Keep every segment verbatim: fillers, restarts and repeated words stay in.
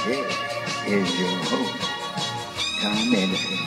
This is your host, Tom Edison.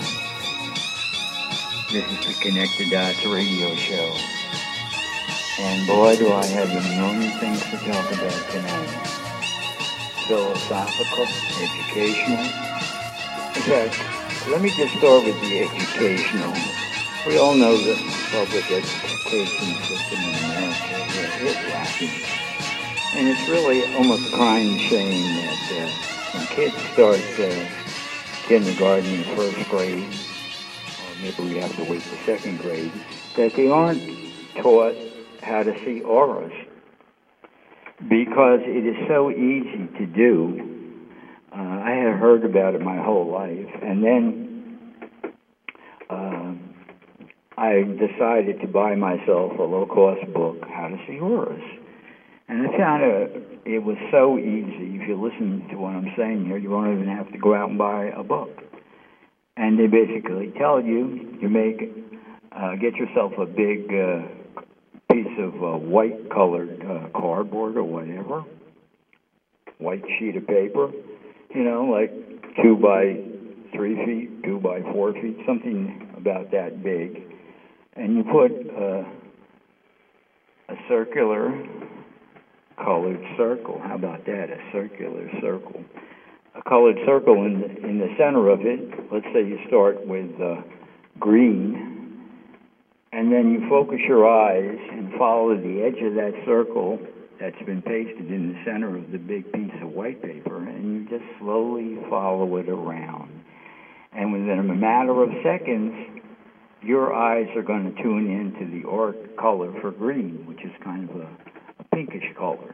This is the Connect the Dots radio show. And boy, do I have a million things to talk about tonight. Philosophical, educational. In fact, let me just start with the educational. We all know the public education system in America is lacking. And it's really almost a crying shame that uh, when kids start uh, kindergarten and first grade, or maybe we have to wait to second grade, that they aren't taught how to see auras, because it is so easy to do. Uh, I had heard about it my whole life, and then uh, I decided to buy myself a low-cost book, How to See Auras. And I found it, it was so easy. If you listen to what I'm saying here, you won't even have to go out and buy a book. And they basically tell you, you make, uh, get yourself a big uh, piece of uh, white-colored uh, cardboard or whatever, white sheet of paper, you know, like two by three feet, two by four feet, something about that big. And you put uh, a circular colored circle. How about that? A circular circle. A colored circle in the, in the center of it. Let's say you start with uh, green, and then you focus your eyes and follow the edge of that circle that's been pasted in the center of the big piece of white paper, and you just slowly follow it around. And within a matter of seconds, your eyes are going to tune into the auric color for green, which is kind of a pinkish color.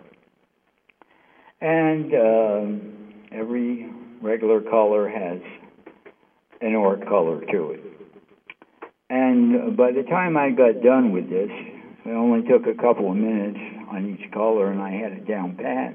And um, every regular color has an auric color to it. And by the time I got done with this, it only took a couple of minutes on each color, and I had it down pat.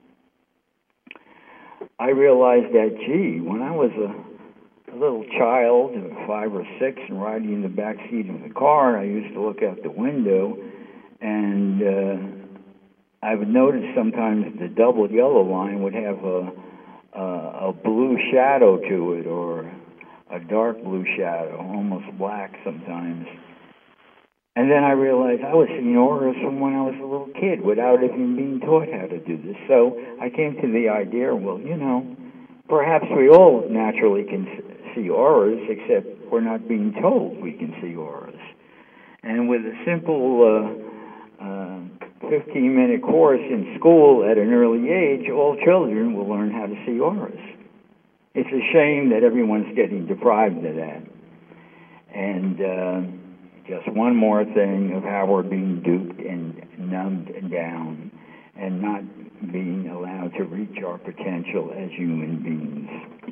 I realized that, gee, when I was a, a little child, five or six, and riding in the back seat of the car, I used to look out the window, and uh, I would notice sometimes the double yellow line would have a, a, a blue shadow to it, or a dark blue shadow, almost black sometimes. And then I realized I was seeing auras from when I was a little kid without even being taught how to do this. So I came to the idea, well, you know, perhaps we all naturally can see auras, except we're not being told we can see auras. And with a simple uh, uh, fifteen-minute course in school at an early age, all children will learn how to see auras. It's a shame that everyone's getting deprived of that. And uh, just one more thing of how we're being duped and numbed down and not being allowed to reach our potential as human beings.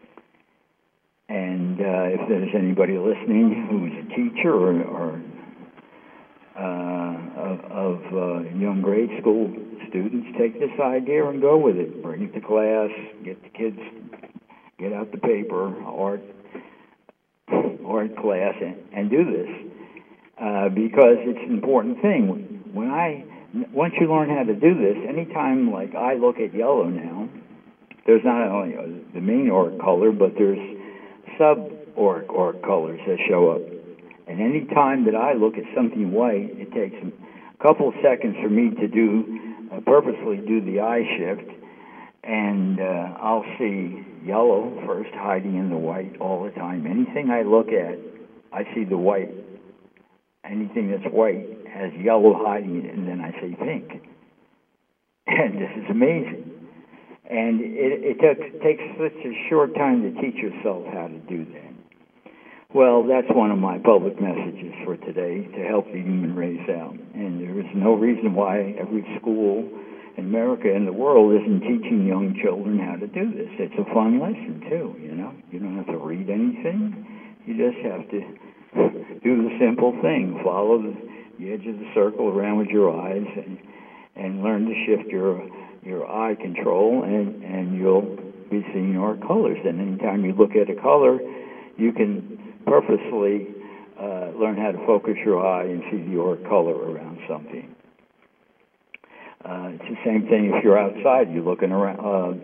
And uh, if there's anybody listening who's a teacher or, or Uh, of, of uh, young grade school students, take this idea and go with it. Bring it to class, get the kids, get out the paper, art, art class, and, and do this, uh, because it's an important thing. When I, once you learn how to do this, anytime like I look at yellow now, there's not only the main auric color, but there's sub-auric auric colors that show up. And any time that I look at something white, it takes a couple of seconds for me to do, uh, purposely do the eye shift, and uh, I'll see yellow first hiding in the white all the time. Anything I look at, I see the white. Anything that's white has yellow hiding in it, and then I see pink. And this is amazing. And it, it takes, takes such a short time to teach yourself how to do that. Well, that's one of my public messages for today, to help the human race out. And there is no reason why every school in America and the world isn't teaching young children how to do this. It's a fun lesson, too, you know. You don't have to read anything. You just have to do the simple thing. Follow the, the edge of the circle around with your eyes and, and learn to shift your your eye control, and, and you'll be seeing our colors. And anytime you look at a color, you can purposely uh, learn how to focus your eye and see your color around something. Uh, it's the same thing if you're outside. You're looking around. Uh,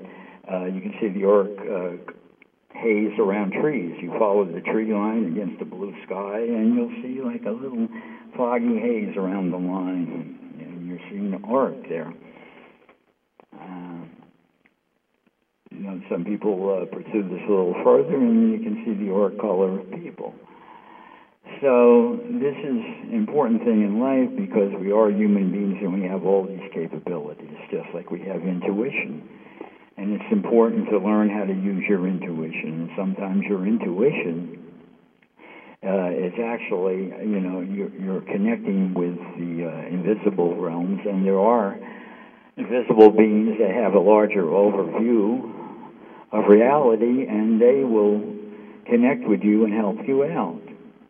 Uh, you can see the auric uh, haze around trees. You follow the tree line against the blue sky, and you'll see like a little foggy haze around the line, and you're seeing the auric there. Uh, you know, some people uh, pursue this a little further, and you can see the auric color of people. So this is an important thing in life because we are human beings and we have all these capabilities, just like we have intuition. And it's important to learn how to use your intuition. And sometimes your intuition uh, is actually, you know, you're, you're connecting with the uh, invisible realms, and there are invisible beings that have a larger overview of reality, and they will connect with you and help you out.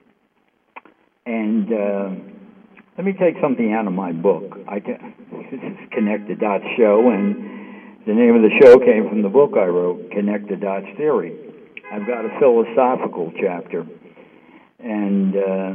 And uh, let me take something out of my book. I t- this is Connect the Dots Show, and the name of the show came from the book I wrote, Connect the Dots Theory. I've got a philosophical chapter, and uh,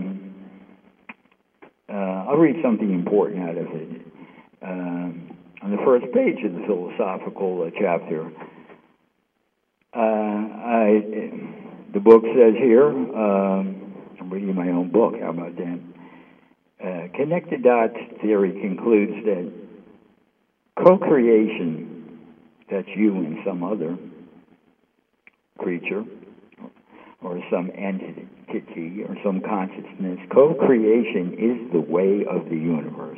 uh, I'll read something important out of it. Uh, on the first page of the philosophical uh, chapter, uh, I, the book says here, um, I'm reading my own book, how about that? Uh, Connect the Dots Theory concludes that co-creation, that's you and some other creature, or some entity, or some consciousness, co-creation is the way of the universe.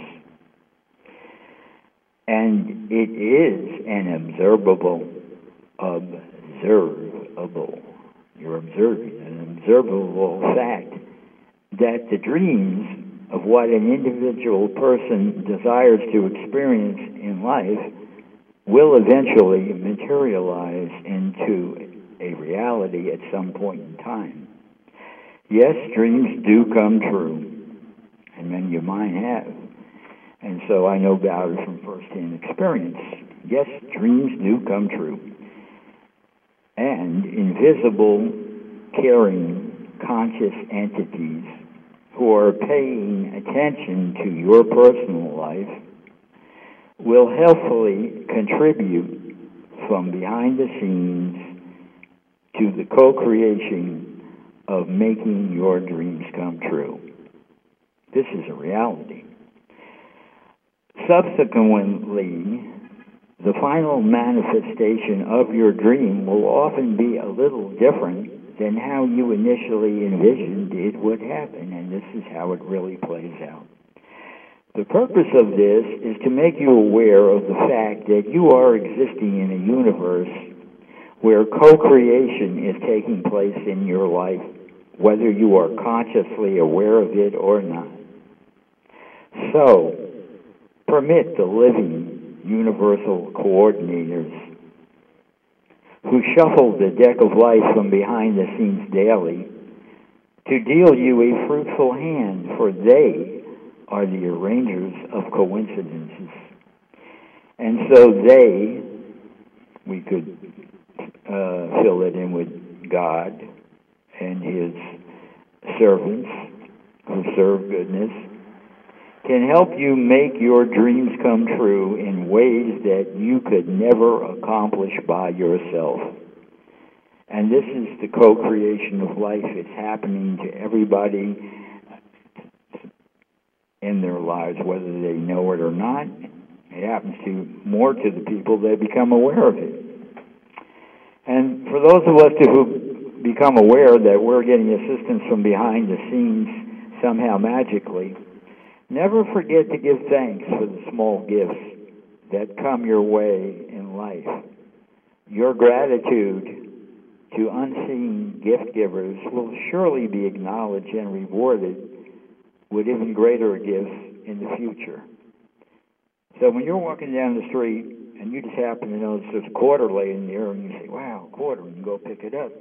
And it is an observable, observable, you're observing, an observable fact that the dreams of what an individual person desires to experience in life will eventually materialize into a reality at some point in time. Yes, dreams do come true, and many of mine have. And so I know about it from first-hand experience. Yes, dreams do come true. And invisible, caring, conscious entities who are paying attention to your personal life will helpfully contribute from behind the scenes to the co-creation of making your dreams come true. This is a reality. Subsequently, the final manifestation of your dream will often be a little different than how you initially envisioned it would happen, and this is how it really plays out. The purpose of this is to make you aware of the fact that you are existing in a universe where co-creation is taking place in your life, whether you are consciously aware of it or not. So, permit the living universal coordinators who shuffle the deck of life from behind the scenes daily to deal you a fruitful hand, for they are the arrangers of coincidences. And so they, we could uh, fill it in with God and His servants who serve goodness, can help you make your dreams come true in ways that you could never accomplish by yourself. And this is the co-creation of life. It's happening to everybody in their lives, whether they know it or not. It happens to more to the people that become aware of it. And for those of us who become aware that we're getting assistance from behind the scenes somehow magically, never forget to give thanks for the small gifts that come your way in life. Your gratitude to unseen gift givers will surely be acknowledged and rewarded with even greater gifts in the future. So when you're walking down the street and you just happen to notice there's a quarter laying there and you say, wow, quarter, and you go pick it up,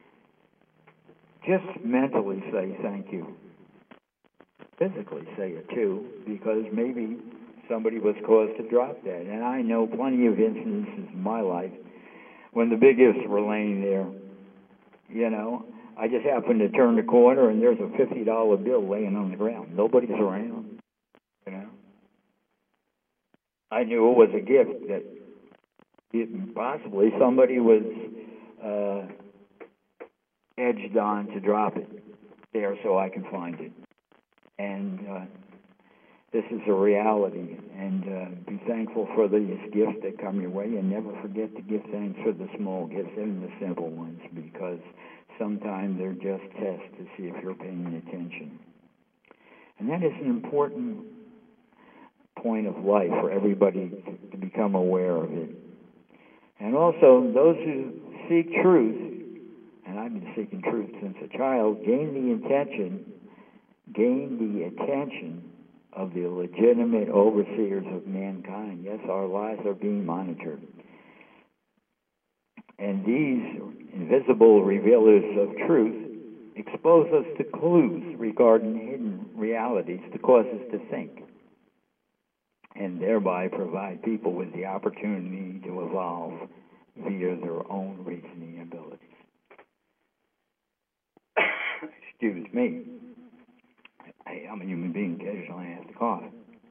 just mentally say thank you. Physically say it too, because maybe somebody was caused to drop that. And I know plenty of instances in my life when the big gifts were laying there. You know, I just happened to turn the corner and there's a fifty dollar bill laying on the ground. Nobody's around, you know. I knew it was a gift that it, possibly somebody was uh, edged on to drop it there so I can find it. And uh, this is a reality, and uh, be thankful for these gifts that come your way, and never forget to give thanks for the small gifts and the simple ones, because sometimes they're just tests to see if you're paying attention. And that is an important point of life for everybody to, to become aware of it. And also, those who seek truth, and I've been seeking truth since a child, gain the intention, gain the attention of the legitimate overseers of mankind. Yes, our lives are being monitored. And these invisible revealers of truth expose us to clues regarding hidden realities to cause us to think, and thereby provide people with the opportunity to evolve via their own reasoning abilities. Excuse me. I, I'm a human being. Occasionally I have to cough.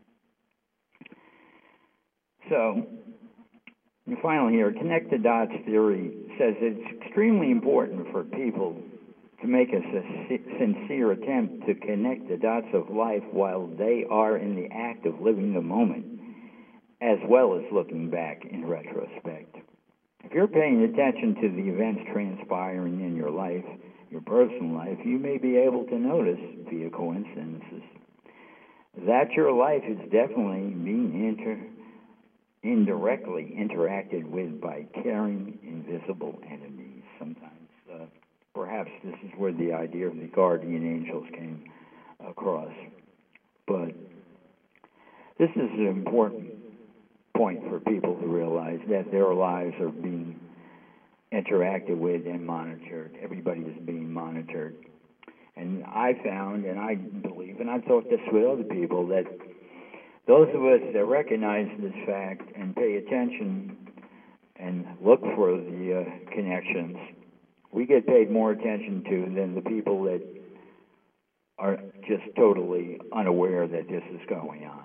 So, and finally here, connect the dots theory says it's extremely important for people to make a sincere attempt to connect the dots of life while they are in the act of living the moment, as well as looking back in retrospect. If you're paying attention to the events transpiring in your life, your personal life, you may be able to notice, via coincidences, that your life is definitely being inter indirectly interacted with by caring, invisible enemies. Sometimes, uh, perhaps this is where the idea of the guardian angels came across. But this is an important point for people to realize that their lives are being interacted with and monitored. Everybody is being monitored. And I found, and I believe, and I've talked this with other people, that those of us that recognize this fact and pay attention and look for the uh, connections, we get paid more attention to than the people that are just totally unaware that this is going on.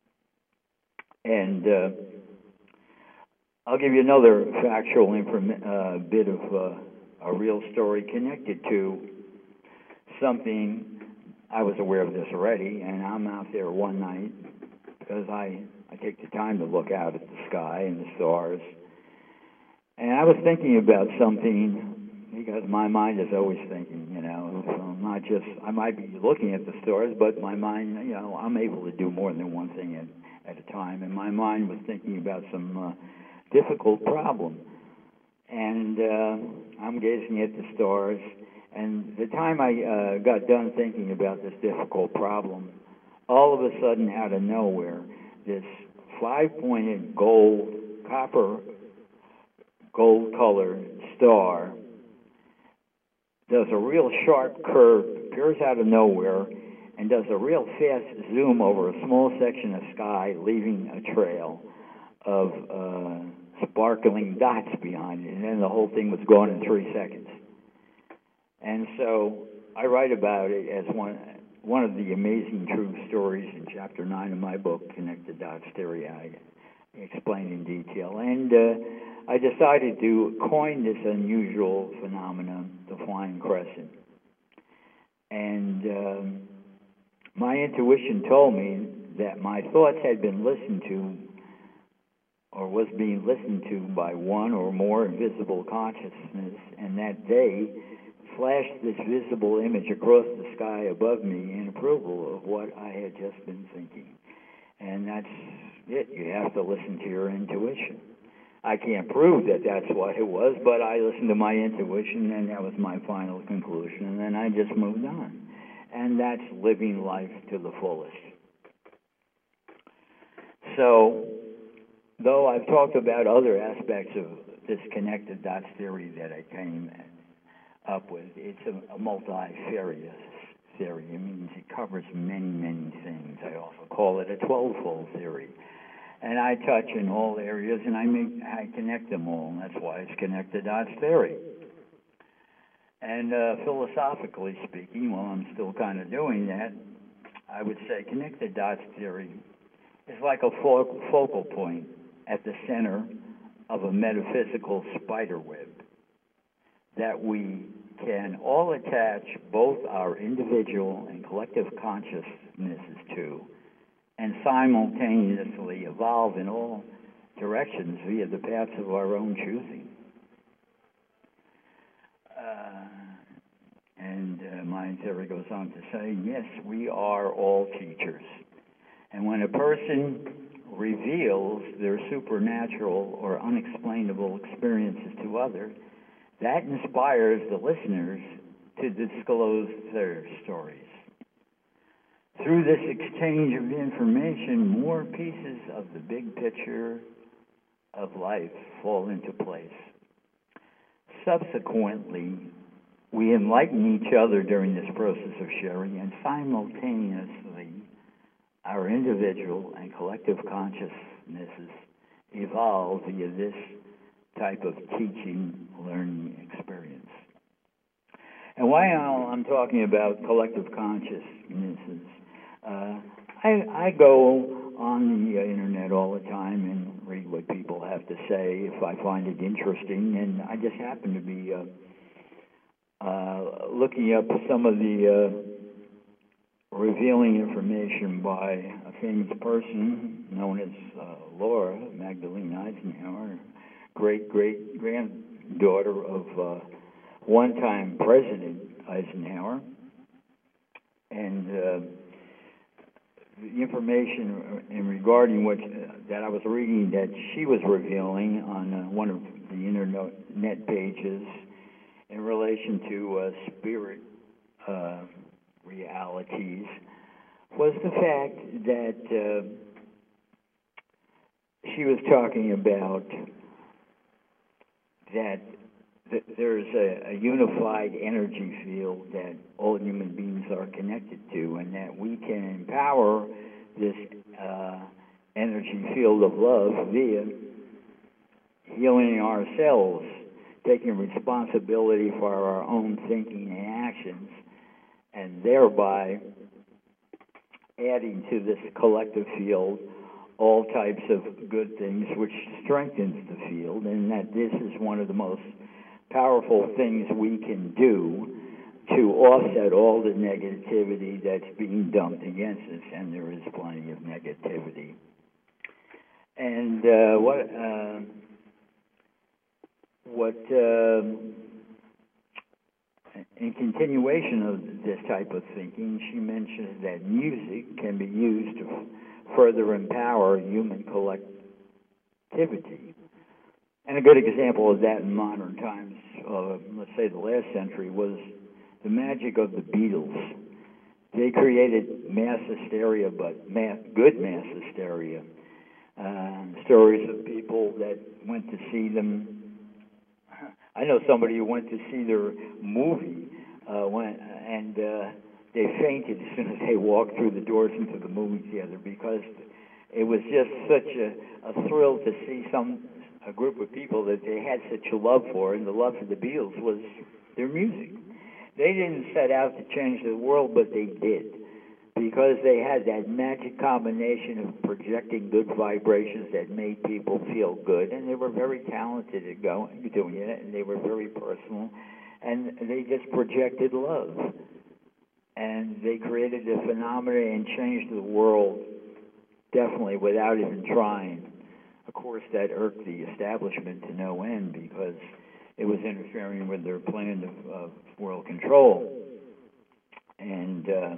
And uh, I'll give you another factual inform- uh, bit of uh, a real story connected to something. I was aware of this already, and I'm out there one night because I, I take the time to look out at the sky and the stars. And I was thinking about something, because my mind is always thinking, you know, so I'm not just, I might be looking at the stars, but my mind, you know, I'm able to do more than one thing at, at a time. And my mind was thinking about some uh, difficult problem. And uh, I'm gazing at the stars. And the time I uh, got done thinking about this difficult problem, all of a sudden, out of nowhere, this five-pointed gold, copper, gold-colored star does a real sharp curve, appears out of nowhere, and does a real fast zoom over a small section of sky, leaving a trail of uh, sparkling dots behind it. And then the whole thing was gone in three seconds. And so I write about it as one one of the amazing true stories in chapter nine of my book, Connect the Dots Theory. I explain in detail. And uh, I decided to coin this unusual phenomenon, the flying crescent. And um, my intuition told me that my thoughts had been listened to, or was being listened to, by one or more invisible consciousness, and that they flashed this visible image across the sky above me in approval of what I had just been thinking. And that's it. You have to listen to your intuition. I can't prove that that's what it was, but I listened to my intuition, and that was my final conclusion, and then I just moved on. And that's living life to the fullest. So, though I've talked about other aspects of this connected dots theory that I came up with, it's a, a multifarious theory. It means it covers many, many things. I also call it a twelve-fold theory. And I touch in all areas, and I make I connect them all, and that's why it's connected dots theory. And uh, philosophically speaking, while I'm still kind of doing that, I would say connected dots theory is like a fo- focal point at the center of a metaphysical spider web that we can all attach both our individual and collective consciousnesses to, and simultaneously evolve in all directions via the paths of our own choosing. Uh, and uh, my theory goes on to say, yes, we are all teachers. And when a person reveals their supernatural or unexplainable experiences to others, that inspires the listeners to disclose their stories. Through this exchange of information, more pieces of the big picture of life fall into place. Subsequently, we enlighten each other during this process of sharing, and simultaneously, our individual and collective consciousnesses evolve via this type of teaching, learning experience. And why I'm talking about collective consciousnesses, uh, I, I go on the internet all the time and read what people have to say if I find it interesting, and I just happen to be uh, uh, looking up some of the uh, revealing information by a famous person known as uh, Laura Magdalene Eisenhower, great-great-granddaughter of uh, one-time President Eisenhower. And uh, the information in regarding what uh, that I was reading that she was revealing on uh, one of the internet pages in relation to uh, spirit uh, realities was the fact that uh, she was talking about that th- there's a, a unified energy field that all human beings are connected to, and that we can empower this uh, energy field of love via healing ourselves, taking responsibility for our own thinking and actions, and thereby adding to this collective field all types of good things, which strengthens the field, and that this is one of the most powerful things we can do to offset all the negativity that's being dumped against us, and there is plenty of negativity. And uh, what uh, what uh, in continuation of this type of thinking, she mentions that music can be used to further empower human collectivity. And a good example of that in modern times, uh, let's say the last century, was the magic of the Beatles. They created mass hysteria, but mass, good mass hysteria. Uh, stories of people that went to see them. I know somebody who went to see their movie uh, went, and uh, they fainted as soon as they walked through the doors into the movie theater, because it was just such a, a thrill to see some a group of people that they had such a love for, and the love for the Beatles was their music. They didn't set out to change the world, but they did, because they had that magic combination of projecting good vibrations that made people feel good, and they were very talented at going, doing it, and they were very personal, and they just projected love. And they created a phenomenon and changed the world, definitely, without even trying. Of course, that irked the establishment to no end, because it was interfering with their plan of, of world control. And uh,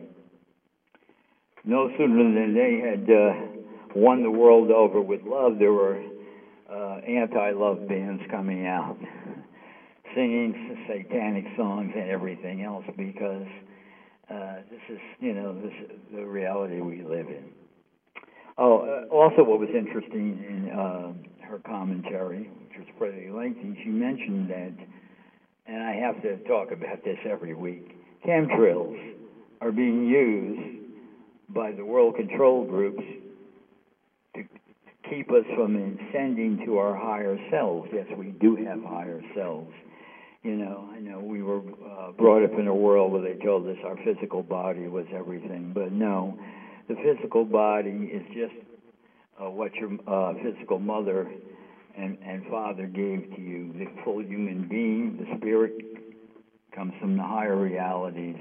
no sooner than they had uh, won the world over with love, there were uh, anti-love bands coming out, singing satanic songs and everything else, because uh, this is, you know, this is the reality we live in. Oh, uh, also what was interesting in uh, her commentary, which was pretty lengthy, she mentioned that, and I have to talk about this every week, chemtrails are being used by the world control groups to keep us from ascending to our higher selves. Yes, we do have higher selves. You know, I know we were uh, brought up in a world where they told us our physical body was everything, but no, the physical body is just uh, what your uh, physical mother and, and Father gave to you. The full human being, the spirit, comes from the higher realities.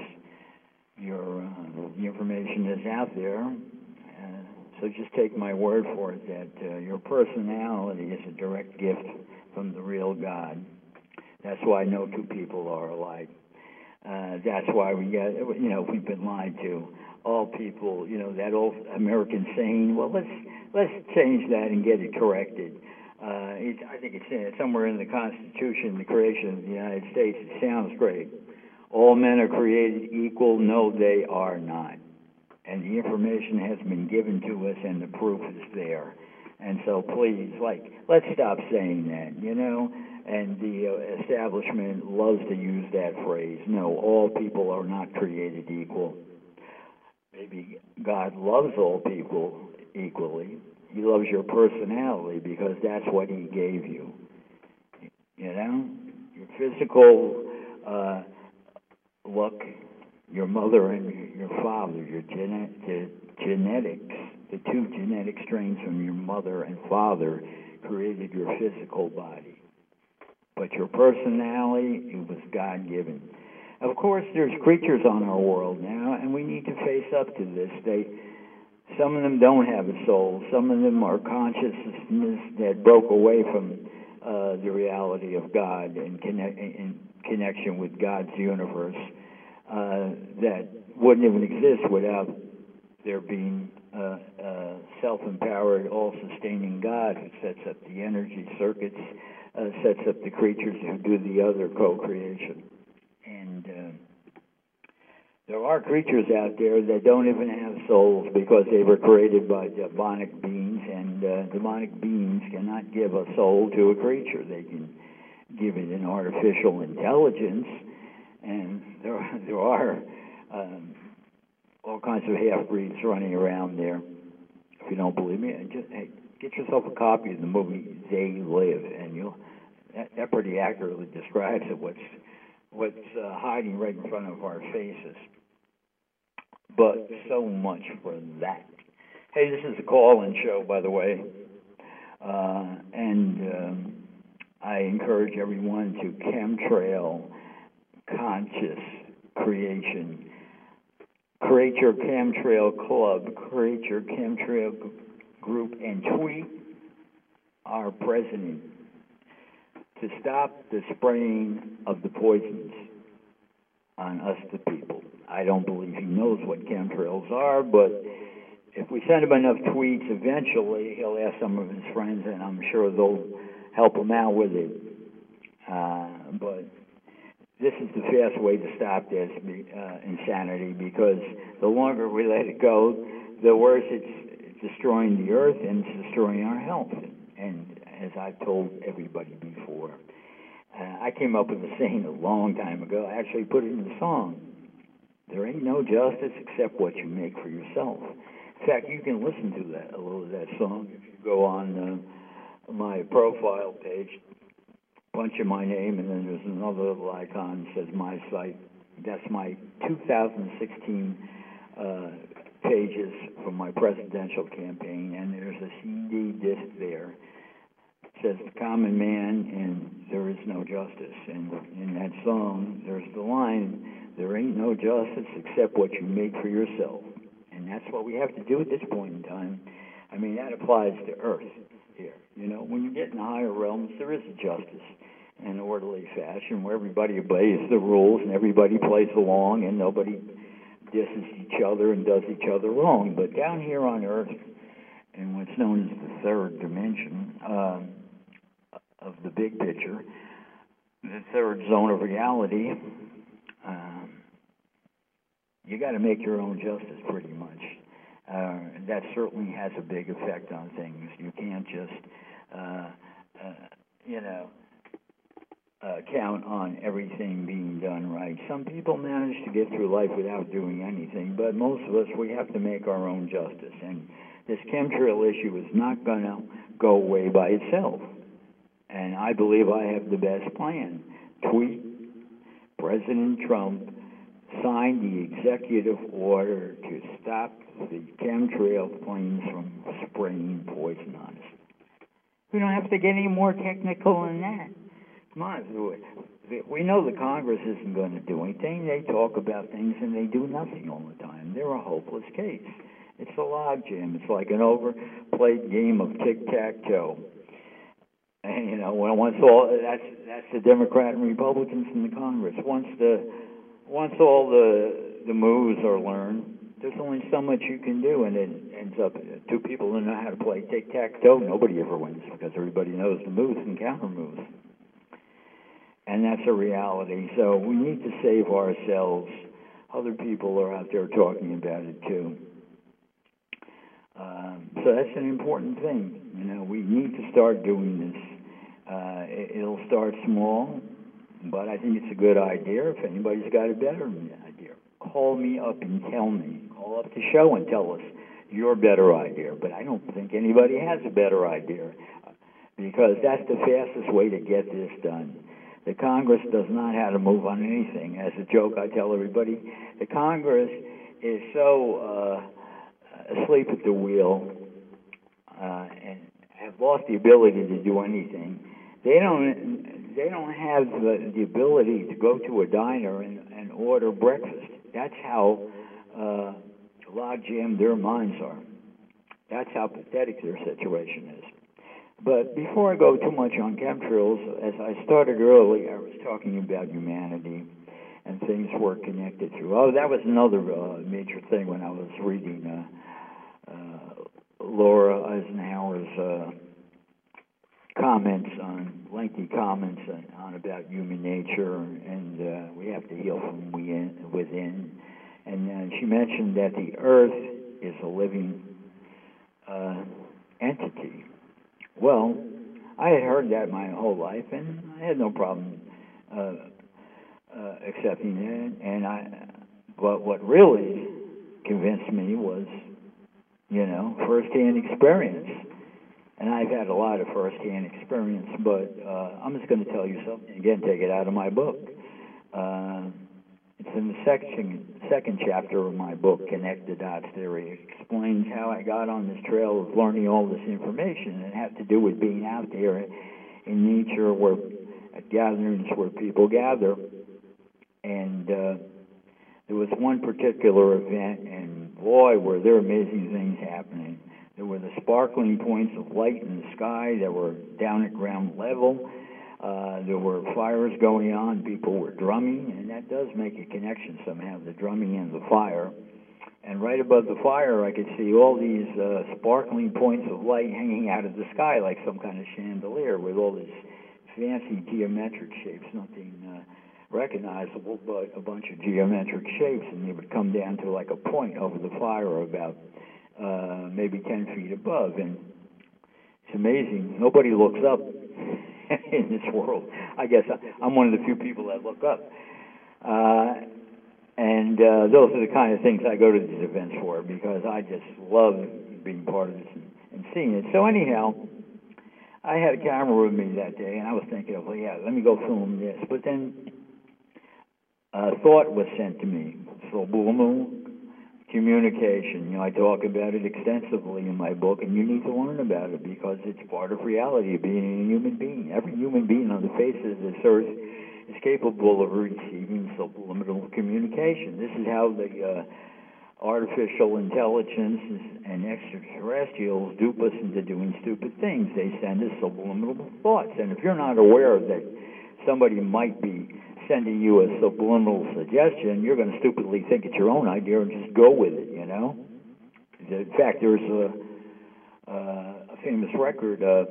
Your uh, the information is out there, uh, so just take my word for it that uh, your personality is a direct gift from the real God. That's why no two people are alike. Uh, that's why we get, you know, we've been lied to. All people, you know, that old American saying, well, let's let's change that and get it corrected. Uh, it, I think it's in, somewhere in the Constitution, the creation of the United States. It sounds great. All men are created equal. No, they are not. And the information has been given to us, and the proof is there. And so please, like, let's stop saying that, you know? And the uh, establishment loves to use that phrase. No, all people are not created equal. Maybe God loves all people equally. He loves your personality because that's what he gave you. You know? Your physical uh, look, your mother and your father, your gene- the genetics, the two genetic strains from your mother and father created your physical body. But your personality, it was God-given. Of course, there's creatures on our world now, and we need to face up to this. They, some of them don't have a soul. Some of them are consciousness that broke away from uh, the reality of God and connect, in connection with God's universe uh, that wouldn't even exist without there being uh, uh, self-empowered, all-sustaining God who sets up the energy circuits, uh, sets up the creatures who do the other co-creation. And uh, there are creatures out there that don't even have souls because they were created by demonic beings, and uh, demonic beings cannot give a soul to a creature. They can give it an artificial intelligence, and there are, there are um, all kinds of half-breeds running around there. If you don't believe me, just hey, get yourself a copy of the movie They Live, and you'll that, that pretty accurately describes it, what's what's uh, hiding right in front of our faces. But so much for that. Hey, this is a call-in show, by the way, uh, and um, I encourage everyone to chemtrail conscious creation. Create your chemtrail club, create your chemtrail g- group, and tweet our president to stop the spraying of the poisons on us, the people. I don't believe he knows what chemtrails are, but if we send him enough tweets, eventually he'll ask some of his friends, and I'm sure they'll help him out with it. Uh, but this is the fast way to stop this uh, insanity, because the longer we let it go, the worse it's destroying the earth and it's destroying our health. And as I've told everybody before, uh, I came up with a saying a long time ago. I actually put it in the song. There ain't no justice except what you make for yourself. In fact, you can listen to that, a little of that song if you go on uh, my profile page, punch in my name, and then there's another little icon that says my site. That's my two thousand sixteen uh, pages from my presidential campaign, and there's a C D disc there. It says the common man and there is no justice. And in that song, there's the line, there ain't no justice except what you make for yourself. And that's what we have to do at this point in time. I mean, that applies to Earth here. You know, when you get in the higher realms, there is a justice in an orderly fashion where everybody obeys the rules and everybody plays along and nobody disses each other and does each other wrong. But down here on Earth, in what's known as the third dimension um, of the big picture, the third zone of reality, um, you got to make your own justice pretty much. Uh, that certainly has a big effect on things. You can't just, uh, uh, you know, uh, count on everything being done right. Some people manage to get through life without doing anything, but most of us, we have to make our own justice. And this chemtrail issue is not going to go away by itself. And I believe I have the best plan. Tweet President Trump signed the executive order to stop the chemtrail planes from spraying poison on us. We don't have to get any more technical than that. Come on. We know the Congress isn't going to do anything. They talk about things and they do nothing all the time. They're a hopeless case. It's a logjam. It's like an overplayed game of tic-tac-toe. And, you know, when once all that's that's the Democrat and Republicans in the Congress. Once the once all the the moves are learned, there's only so much you can do, and it ends up two people who know how to play tic-tac-toe. Nobody ever wins because everybody knows the moves and counter moves. And that's a reality. So we need to save ourselves. Other people are out there talking about it too. Um, so that's an important thing. You know, we need to start doing this. Uh, it, it'll start small, but I think it's a good idea. If anybody's got a better idea, call me up and tell me. Call up the show and tell us your better idea. But I don't think anybody has a better idea because that's the fastest way to get this done. The Congress does not have to move on anything. As a joke, I tell everybody, the Congress is so uh, asleep at the wheel uh, and have lost the ability to do anything. They don't. They don't have the, the ability to go to a diner and, and order breakfast. That's how uh, logjammed their minds are. That's how pathetic their situation is. But before I go too much on chemtrails, as I started early, I was talking about humanity and things were connected through. Oh, that was another uh, major thing when I was reading uh, uh, Laura Eisenhower's uh, comments on, lengthy comments on, on about human nature, and uh, we have to heal from within. And uh, she mentioned that the Earth is a living uh, entity. Well, I had heard that my whole life, and I had no problem uh, uh, accepting that. And I, but what really convinced me was, you know, firsthand experience. And I've had a lot of firsthand experience, but uh, I'm just going to tell you something. Again, take it out of my book. Uh, it's in the section, second chapter of my book, Connect the Dots Theory. It explains how I got on this trail of learning all this information, and it had to do with being out there in nature, where at gatherings where people gather. And uh, there was one particular event, and boy, were there amazing things happening. There were the sparkling points of light in the sky that were down at ground level. Uh, there were fires going on. People were drumming, and that does make a connection somehow, the drumming and the fire. And right above the fire, I could see all these uh, sparkling points of light hanging out of the sky like some kind of chandelier with all these fancy geometric shapes, nothing uh, recognizable, but a bunch of geometric shapes, and they would come down to like a point over the fire about uh, maybe ten feet above. And it's amazing. Nobody looks up in this world. I guess I'm one of the few people that look up. Uh, and uh, those are the kind of things I go to these events for, because I just love being part of this and, and seeing it. So anyhow, I had a camera with me that day, and I was thinking, well, yeah, let me go film this. But then a thought was sent to me. So boom, communication. You know, I talk about it extensively in my book, and you need to learn about it because it's part of reality of being a human being. Every human being on the face of this earth is capable of receiving subliminal communication. This is how the uh, artificial intelligence and extraterrestrials dupe us into doing stupid things. They send us subliminal thoughts. And if you're not aware that somebody might be sending you a subliminal suggestion, you're going to stupidly think it's your own idea and just go with it, you know? In fact, there's a, uh, a famous record, uh,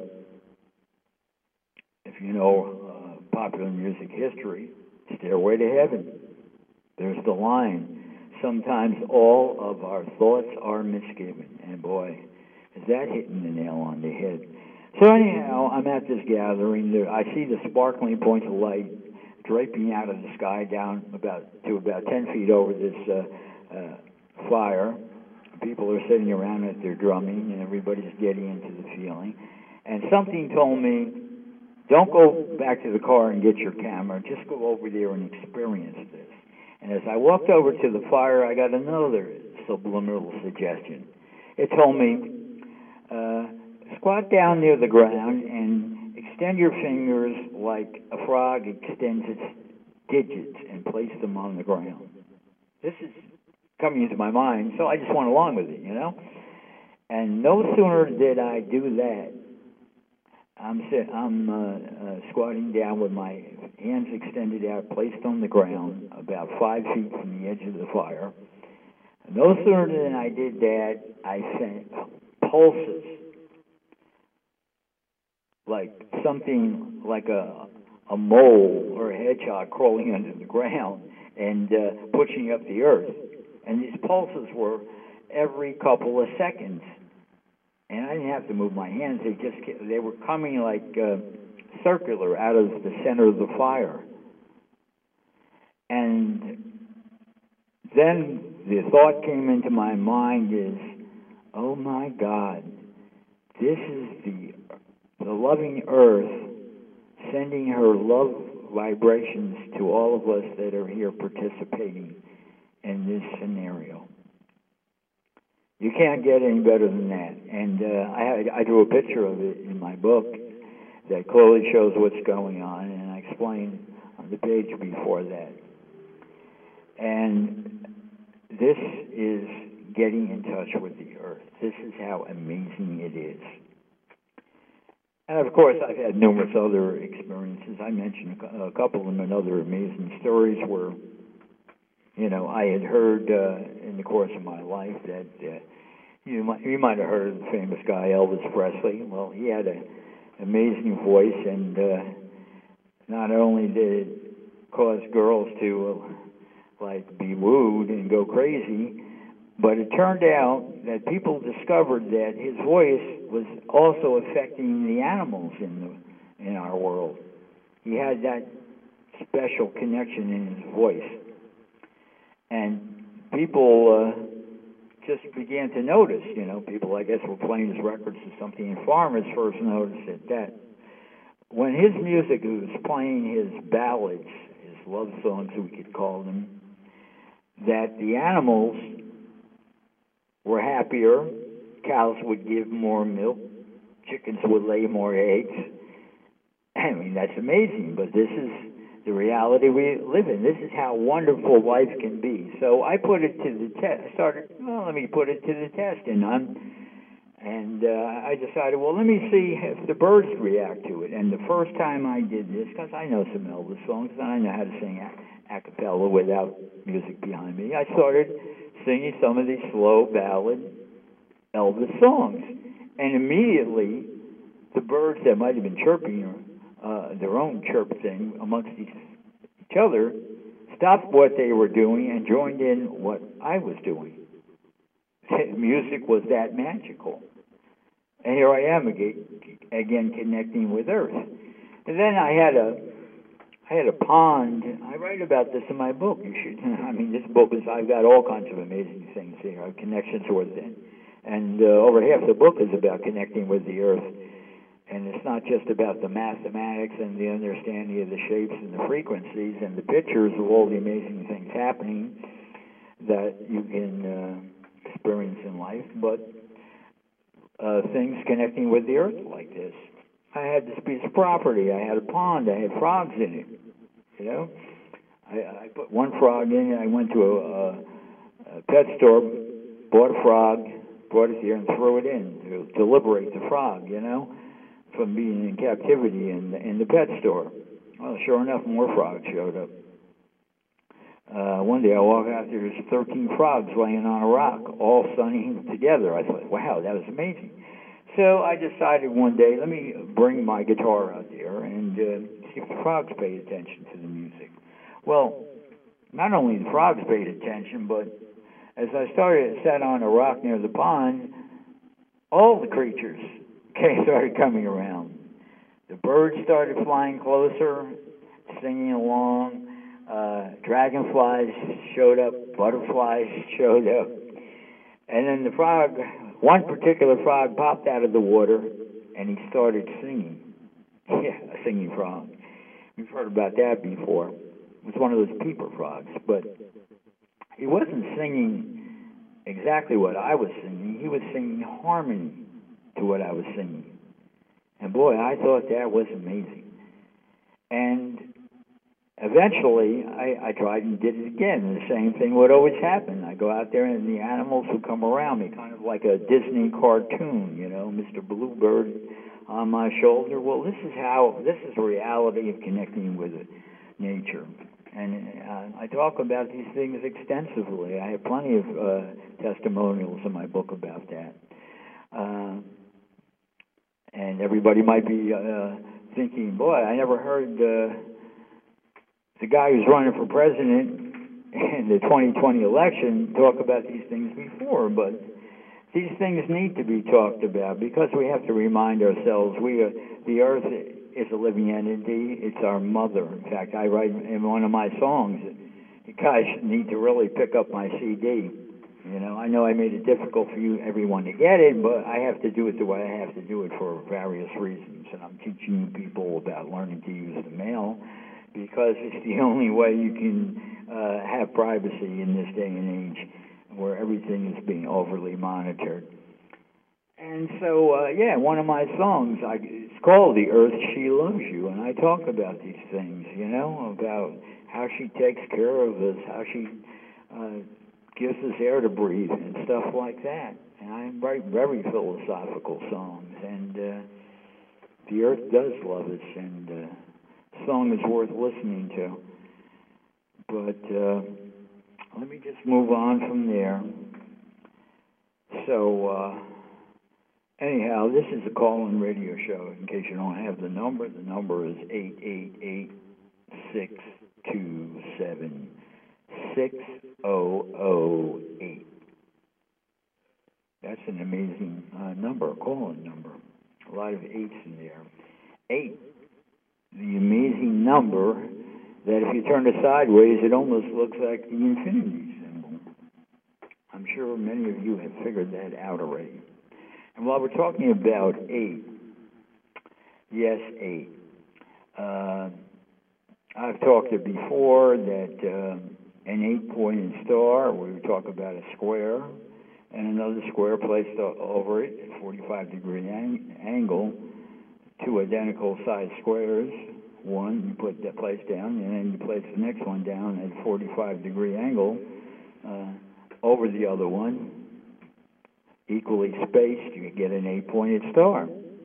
if you know uh, popular music history, Stairway to Heaven. There's the line, sometimes all of our thoughts are misgiven. And boy, is that hitting the nail on the head. So anyhow, I'm at this gathering. There, I see the sparkling points of light draping out of the sky down about to about ten feet over this uh, uh, fire. People are sitting around at their drumming, and everybody's getting into the feeling. And something told me, don't go back to the car and get your camera. Just go over there and experience this. And as I walked over to the fire, I got another subliminal suggestion. It told me, uh, Squat down near the ground and extend your fingers like a frog extends its digits and place them on the ground. This is coming into my mind, so I just went along with it, you know? And no sooner did I do that, I'm, sit, I'm uh, uh, squatting down with my hands extended out, placed on the ground, about five feet from the edge of the fire. No sooner than I did that, I sent pulses, like something like a, a mole or a hedgehog crawling under the ground and uh, pushing up the earth. And these pulses were every couple of seconds. And I didn't have to move my hands. They just they were coming like uh, circular out of the center of the fire. And then the thought came into my mind is, oh my God, this is the the loving earth sending her love vibrations to all of us that are here participating in this scenario. You can't get any better than that. And uh, I, I drew a picture of it in my book that clearly shows what's going on, and I explain on the page before that. And this is getting in touch with the earth. This is how amazing it is. And of course, I've had numerous other experiences. I mentioned a couple of them in other amazing stories where, you know, I had heard uh, in the course of my life that uh, you might you might have heard of the famous guy Elvis Presley. Well, he had an amazing voice, and uh, not only did it cause girls to uh, like be wooed and go crazy, but it turned out that people discovered that his voice was also affecting the animals in the in our world. He had that special connection in his voice. And people uh, just began to notice, you know, people, I guess, were playing his records or something, and farmers first noticed it, that when his music was playing his ballads, his love songs, we could call them, that the animals were happier, cows would give more milk, chickens would lay more eggs. I mean, that's amazing, but this is the reality we live in. This is how wonderful life can be. So I put it to the test. I started, well, let me put it to the test. And I'm, and uh, I decided, well, let me see if the birds react to it. And the first time I did this, because I know some Elvis songs, and I know how to sing a, a cappella without music behind me, I started singing some of these slow ballad Elvis songs. And immediately, the birds that might have been chirping Uh, their own chirp thing amongst each, each other, stopped what they were doing and joined in what I was doing. Music was that magical. And here I am again, again connecting with Earth. And then I had a I had a pond. I write about this in my book. You should. I mean, this book is. I've got all kinds of amazing things here. Connections with it, and uh, over half the book is about connecting with the Earth. And it's not just about the mathematics and the understanding of the shapes and the frequencies and the pictures of all the amazing things happening that you can uh, experience in life, but uh, things connecting with the earth like this. I had this piece of property. I had a pond. I had frogs in it. You know, I, I put one frog in, and I went to a, a, a pet store, bought a frog, brought it here, and threw it in to, to liberate the frog. You know, from being in captivity in the, in the pet store. Well, sure enough, more frogs showed up. Uh, one day I walked out there, there's thirteen frogs laying on a rock, all sunning together. I thought, wow, that was amazing. So I decided one day, let me bring my guitar out there and uh, see if the frogs paid attention to the music. Well, not only the frogs paid attention, but as I started, sat on a rock near the pond, all the creatures Okay, started coming around. The birds started flying closer, singing along. Uh, dragonflies showed up. Butterflies showed up. And then the frog, one particular frog popped out of the water, and he started singing. Yeah, a singing frog. We've heard about that before. It was one of those peeper frogs, but he wasn't singing exactly what I was singing. He was singing harmony to what I was singing. And boy, I thought that was amazing. And eventually, I, I tried and did it again. And the same thing would always happen. I go out there, and the animals would come around me, kind of like a Disney cartoon, you know, Mister Bluebird on my shoulder. Well, this is how, this is the reality of connecting with nature. And uh, I talk about these things extensively. I have plenty of uh, testimonials in my book about that. Uh, and everybody might be uh, thinking, boy, I never heard uh, the guy who's running for president in the twenty twenty election talk about these things before. But these things need to be talked about because we have to remind ourselves we are, the earth is a living entity. It's our mother. In fact, I write in one of my songs, you guys need to really pick up my C D. You know, I know I made it difficult for you, everyone, to get it, but I have to do it the way I have to do it for various reasons. And I'm teaching people about learning to use the mail because it's the only way you can uh, have privacy in this day and age where everything is being overly monitored. And so, uh, yeah, one of my songs, I, it's called The Earth, She Loves You, and I talk about these things, you know, about how she takes care of us, how she uh, gives us air to breathe and stuff like that. And I write very philosophical songs, and uh, the Earth does love us, and uh, the song is worth listening to. But uh, let me just move on from there. So, uh, anyhow, this is a call-in radio show. In case you don't have the number, the number is eight eight eight, six two seven, six zero zero eight. That's an amazing uh, number, a call-in number. A lot of eights in there. Eight, the amazing number that if you turn it sideways, it almost looks like the infinity symbol. I'm sure many of you have figured that out already. And while we're talking about eight, yes, eight. Uh, I've talked it before that uh, an eight-pointed star, where we talk about a square, and another square placed over it at forty-five degree ang- angle, two identical sized squares. One, you put that place down, and then you place the next one down at forty-five degree angle uh, over the other one. Equally spaced, you get an eight-pointed star.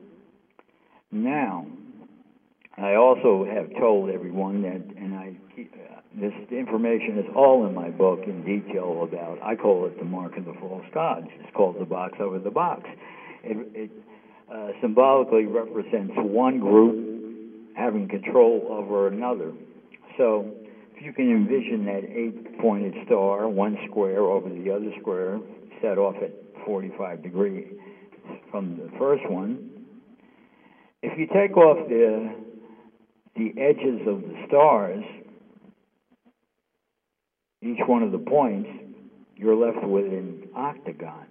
Now, I also have told everyone that, and I keep, uh, this information is all in my book in detail about, I call it the mark of the false gods. It's called the box over the box. It, it uh, symbolically represents one group having control over another. So, if you can envision that eight-pointed star, one square over the other square, set off at forty-five degrees from the first one. If you take off the the edges of the stars, each one of the points, you're left with an octagon,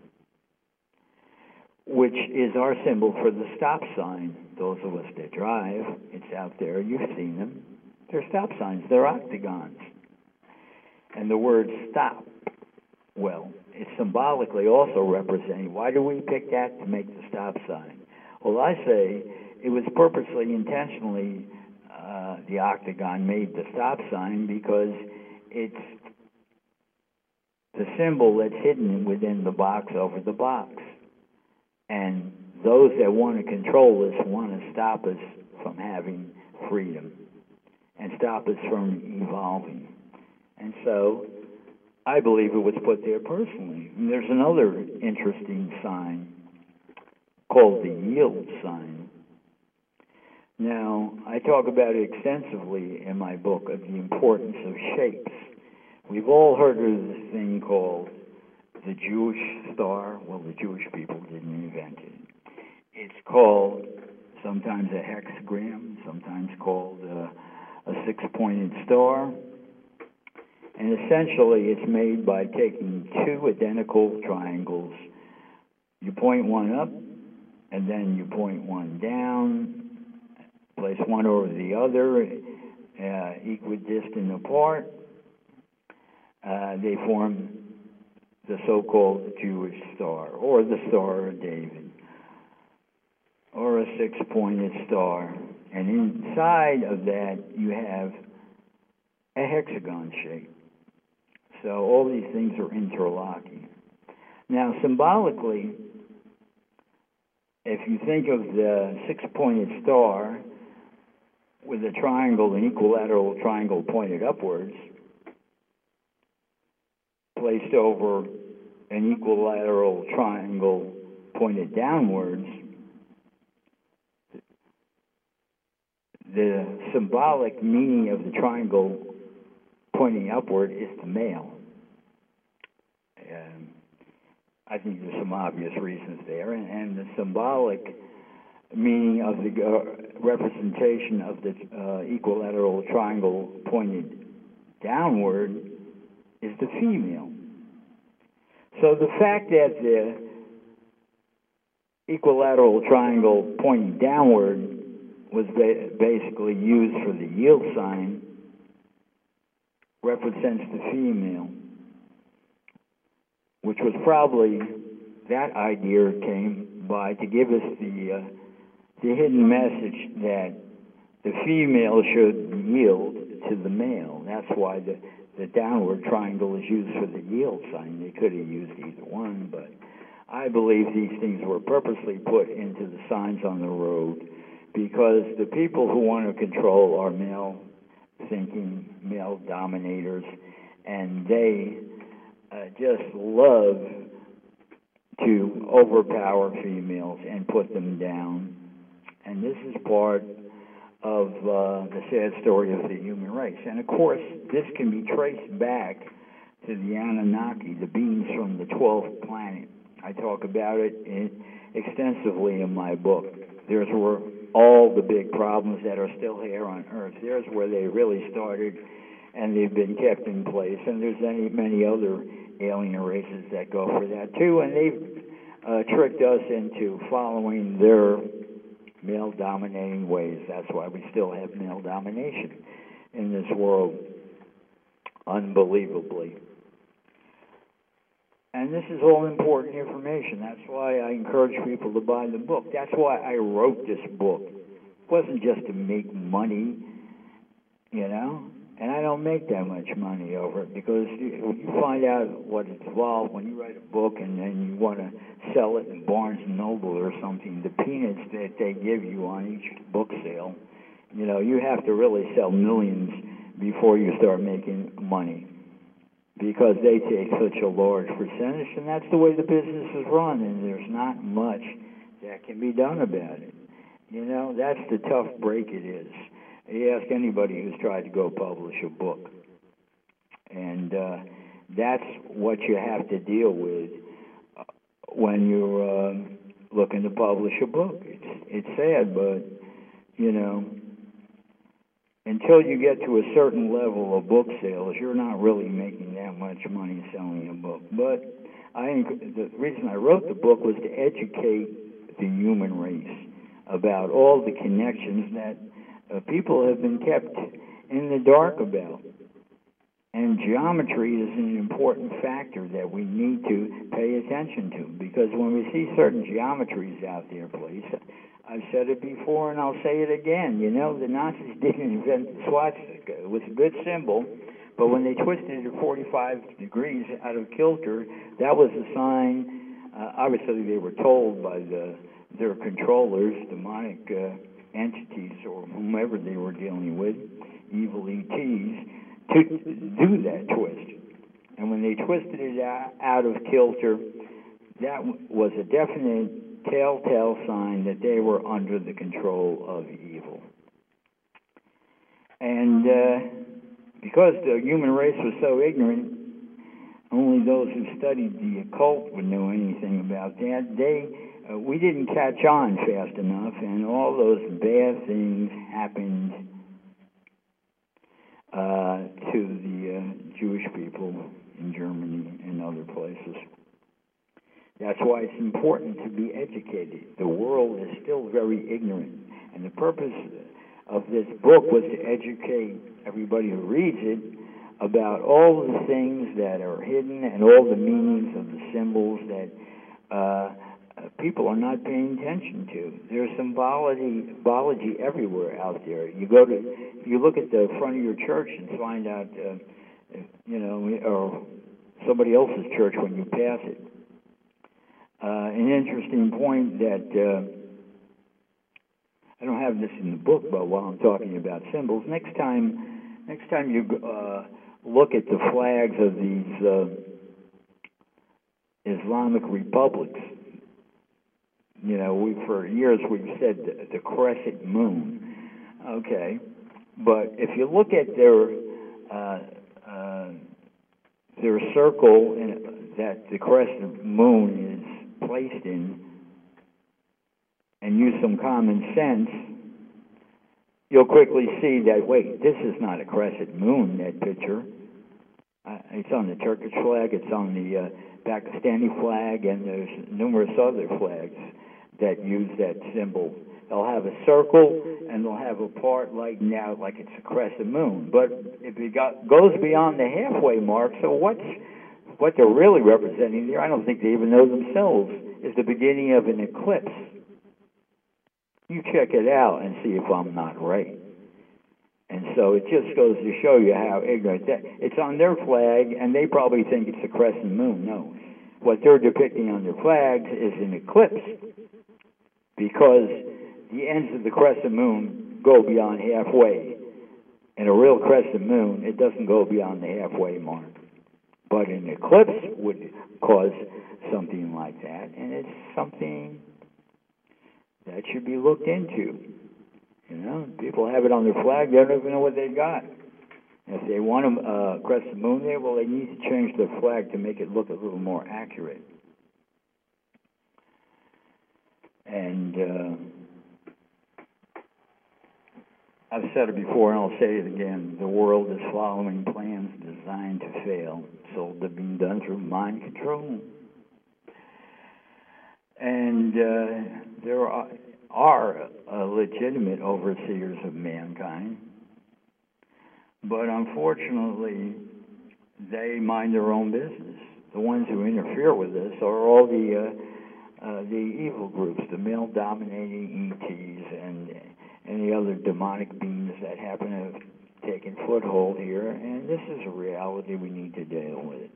which is our symbol for the stop sign. Those of us that drive, it's out there, you've seen them. They're stop signs, they're octagons. And the word stop, well, it's symbolically also representing, why do we pick that to make the stop sign? Well, I say it was purposely, intentionally, uh, the octagon made the stop sign because it's the symbol that's hidden within the box over the box. And those that want to control us want to stop us from having freedom and stop us from evolving. And so I believe it was put there personally. And there's another interesting sign called the yield sign. Now, I talk about it extensively in my book of the importance of shapes. We've all heard of this thing called the Jewish star. Well, the Jewish people didn't invent it. It's called sometimes a hexagram, sometimes called a, a six-pointed star. And essentially, it's made by taking two identical triangles. You point one up, and then you point one down, place one over the other, uh, equidistant apart. Uh, they form the so-called Jewish star, or the Star of David. or a six-pointed star. And inside of that, you have a hexagon shape. So all these things are interlocking. Now, symbolically, if you think of the six-pointed star with a triangle, an equilateral triangle pointed upwards, placed over an equilateral triangle pointed downwards, the symbolic meaning of the triangle pointing upward is the male. Um, I think there's some obvious reasons there, and, and the symbolic meaning of the uh, representation of the uh, equilateral triangle pointed downward is the female. So the fact that the equilateral triangle pointing downward was ba- basically used for the yield sign represents the female, which was probably, that idea came by to give us the uh, the hidden message that the female should yield to the male. That's why the, the downward triangle is used for the yield sign. They could have used either one, but I believe these things were purposely put into the signs on the road because the people who want to control are male-thinking, male dominators, and they uh, just love to overpower females and put them down. And this is part of uh, the sad story of the human race. And of course, this can be traced back to the Anunnaki, the beings from the twelfth planet. I talk about it in, extensively in my book. There's where all the big problems that are still here on Earth. There's where they really started, and they've been kept in place. And there's any, many other alien races that go for that too, and they've uh, tricked us into following their male-dominating ways. That's why we still have male domination in this world, unbelievably. And this is all important information. That's why I encourage people to buy the book. That's why I wrote this book. It wasn't just to make money, you know? And I don't make that much money over it because you, you find out what it's involved when you write a book and then you want to sell it in Barnes and Noble or something. The peanuts that they give you on each book sale, you know, you have to really sell millions before you start making money because they take such a large percentage, and that's the way the business is run, and there's not much that can be done about it. You know, that's the tough break it is. You ask anybody who's tried to go publish a book, and uh, that's what you have to deal with when you're uh, looking to publish a book. It's, it's sad, but, you know, until you get to a certain level of book sales, you're not really making that much money selling a book. But I, the reason I wrote the book was to educate the human race about all the connections that Uh, people have been kept in the dark about. And geometry is an important factor that we need to pay attention to, because when we see certain geometries out there, please, I've said it before and I'll say it again, you know, the Nazis didn't invent the swastika. It was a good symbol, but when they twisted it forty-five degrees out of kilter, that was a sign. Uh, obviously, they were told by the, their controllers, demonic uh, entities or whomever they were dealing with, evil E Ts, to do that twist. And when they twisted it out of kilter, that was a definite telltale sign that they were under the control of evil. And uh, because the human race was so ignorant, only those who studied the occult would know anything about that. They Uh, we didn't catch on fast enough, and all those bad things happened uh, to the uh, Jewish people in Germany and other places. That's why it's important to be educated. The world is still very ignorant, and the purpose of this book was to educate everybody who reads it about all the things that are hidden and all the meanings of the symbols that uh, Uh, people are not paying attention to. There's symbology, symbology everywhere out there. You go to, you look at the front of your church and find out, uh, you know, or somebody else's church when you pass it. Uh, an interesting point that uh, I don't have this in the book, but while I'm talking about symbols, next time, next time you uh, look at the flags of these uh, Islamic republics, you know, we for years we've said the, the crescent moon. Okay, but if you look at their uh, uh, their circle in, that the crescent moon is placed in, and use some common sense, you'll quickly see that, wait, this is not a crescent moon, that picture. Uh, it's on the Turkish flag, it's on the uh, Pakistani flag, and there's numerous other flags that use that symbol. They'll have a circle, and they'll have a part lighting out like it's a crescent moon. But if it got, goes beyond the halfway mark, so what's what they're really representing there, I don't think they even know themselves, is the beginning of an eclipse. You check it out and see if I'm not right. And so it just goes to show you how ignorant that. It's on their flag, and they probably think it's a crescent moon. No. What they're depicting on their flags is an eclipse, because the ends of the crescent moon go beyond halfway. In a real crescent moon, it doesn't go beyond the halfway mark. But an eclipse would cause something like that, and it's something that should be looked into. You know, people have it on their flag, they don't even know what they've got. If they want a uh, crescent moon there, well, they need to change their flag to make it look a little more accurate. And uh, I've said it before, and I'll say it again, the world is following plans designed to fail. It's all being done through mind control. And uh, there are, are uh, legitimate overseers of mankind, but unfortunately, they mind their own business. The ones who interfere with this are all the uh, uh, the evil groups, the male-dominating E Ts, and any other demonic beings that happen to have taken foothold here. And this is a reality we need to deal with.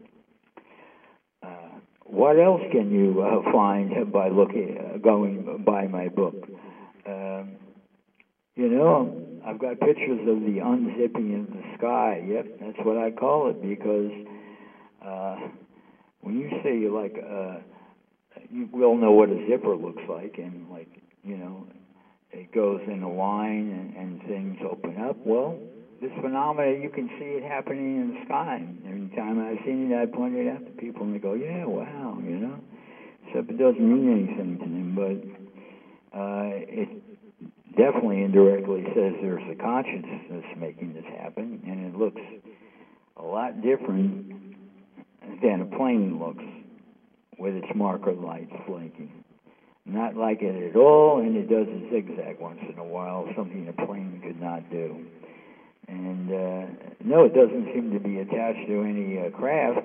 Uh, what else can you uh, find by looking, uh, going by my book? Um, you know, I've got pictures of the unzipping of the sky. Yep, that's what I call it, because uh, when you say, like, uh, you will know what a zipper looks like, and, like, you know, it goes in a line and, and things open up. Well, this phenomenon, you can see it happening in the sky. Every time I've seen it, I point it out to people, and they go, yeah, wow, you know. Except it doesn't mean anything to them, but uh, it definitely indirectly says there's a consciousness making this happen, and it looks a lot different than a plane looks with its marker lights blinking. Not like it at all, and it does a zigzag once in a while, something a plane could not do. And uh, no, it doesn't seem to be attached to any uh, craft.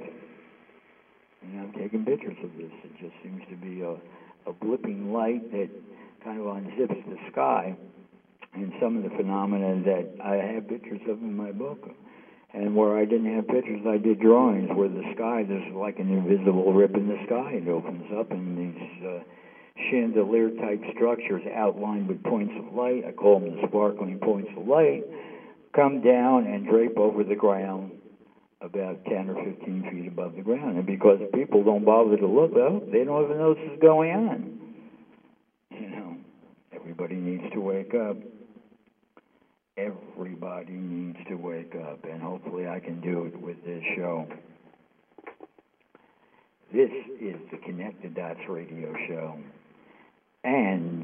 And I'm taking pictures of this. It just seems to be a, a blipping light that kind of unzips the sky. And some of the phenomena that I have pictures of in my book. And where I didn't have pictures, I did drawings where the sky, there's like an invisible rip in the sky. It opens up, and these uh, chandelier-type structures outlined with points of light, I call them the sparkling points of light, come down and drape over the ground about ten or fifteen feet above the ground. And because people don't bother to look up, they don't even know this is going on. You know, everybody needs to wake up. Everybody needs to wake up, and hopefully I can do it with this show. This is the Connected Dots Radio Show, and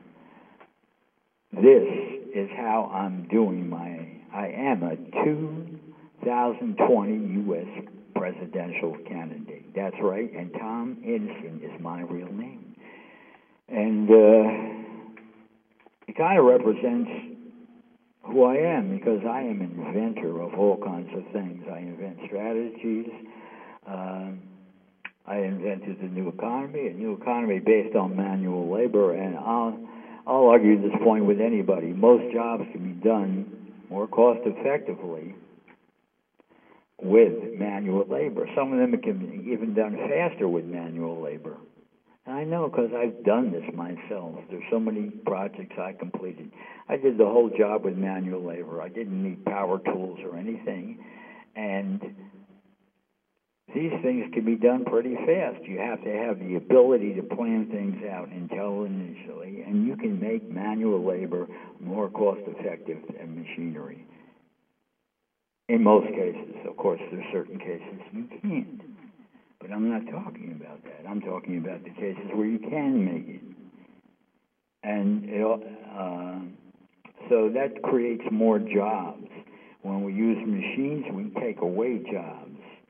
this is how I'm doing my, I am a two thousand twenty U S presidential candidate. That's right, and Tom Edison is my real name. And uh, it kind of represents who I am, because I am an inventor of all kinds of things. I invent strategies. Um, I invented the new economy, a new economy based on manual labor, and I'll, I'll argue this point with anybody. Most jobs can be done more cost effectively with manual labor. Some of them can be even done faster with manual labor. And I know because I've done this myself. There's so many projects I completed. I did the whole job with manual labor. I didn't need power tools or anything. And these things can be done pretty fast. You have to have the ability to plan things out intelligently, and you can make manual labor more cost-effective than machinery. In most cases. Of course, there's certain cases you can't. But I'm not talking about that. I'm talking about the cases where you can make it. And it, uh, so that creates more jobs. When we use machines, we take away jobs.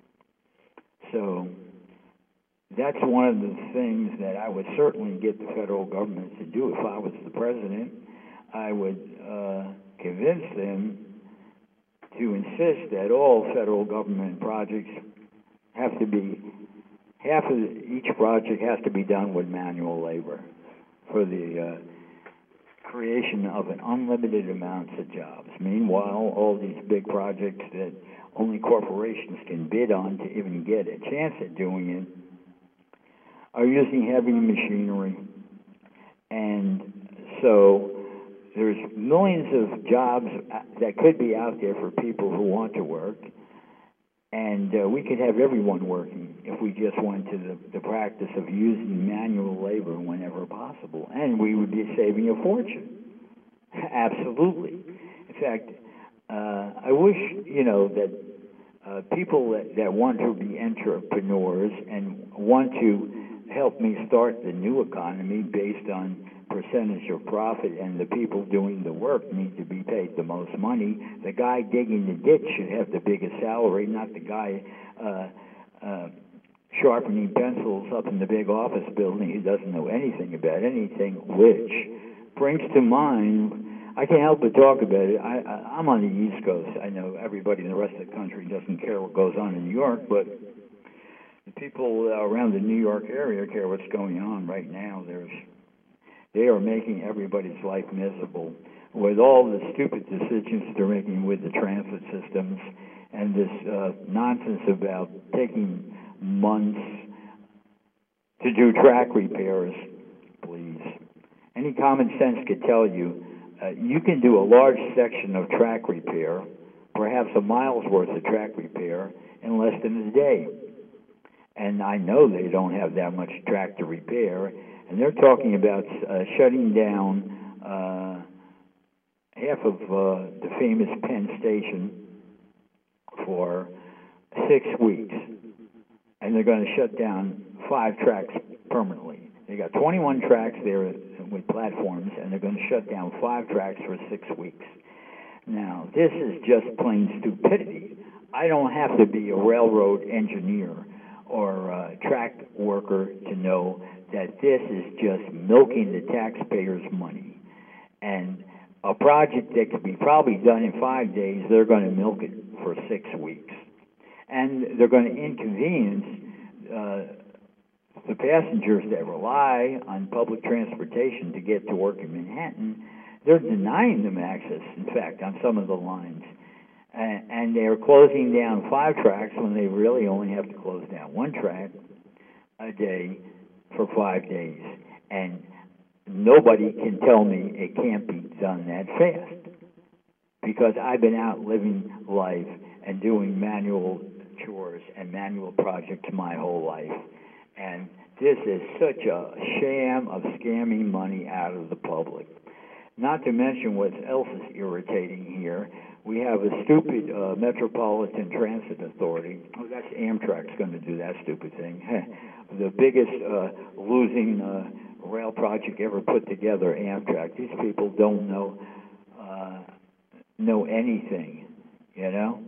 So that's one of the things that I would certainly get the federal government to do. If I was the president, I would uh, convince them to insist that all federal government projects have to be, half of the, each project has to be done with manual labor for the uh, creation of an unlimited amounts of jobs. Meanwhile, all these big projects that only corporations can bid on to even get a chance at doing it are using heavy machinery. And so there's millions of jobs that could be out there for people who want to work, and uh, we could have everyone working if we just went to the, the practice of using manual labor whenever possible, and we would be saving a fortune. Absolutely. In fact, uh, I wish, you know, that uh, people that, that want to be entrepreneurs and want to help me start the new economy based on percentage of profit, and the people doing the work need to be paid the most money. The guy digging the ditch should have the biggest salary, not the guy uh, uh, sharpening pencils up in the big office building who doesn't know anything about anything, which brings to mind, I can't help but talk about it. I, I, I'm on the East Coast. I know everybody in the rest of the country doesn't care what goes on in New York, but the people around the New York area care what's going on right now. There's They are making everybody's life miserable with all the stupid decisions they're making with the transit systems and this uh, nonsense about taking months to do track repairs. Please. Any common sense could tell you uh, you can do a large section of track repair, perhaps a mile's worth of track repair, in less than a day. And I know they don't have that much track to repair. And they're talking about uh, shutting down uh, half of uh, the famous Penn Station for six weeks. And they're going to shut down five tracks permanently. They got twenty-one tracks there with platforms, and they're going to shut down five tracks for six weeks. Now, this is just plain stupidity. I don't have to be a railroad engineer or a track worker to know that this is just milking the taxpayers' money. And a project that could be probably done in five days, they're going to milk it for six weeks. And they're going to inconvenience uh, the passengers that rely on public transportation to get to work in Manhattan. They're denying them access, in fact, on some of the lines. And, and they're closing down five tracks when they really only have to close down one track a day for five days. And nobody can tell me it can't be done that fast, because I've been out living life and doing manual chores and manual projects my whole life. And this is such a sham of scamming money out of the public. Not to mention what else is irritating here. We have a stupid uh, Metropolitan Transit Authority. Oh, that's Amtrak's going to do that stupid thing. The biggest uh, losing uh, rail project ever put together, Amtrak. These people don't know uh, know anything, you know?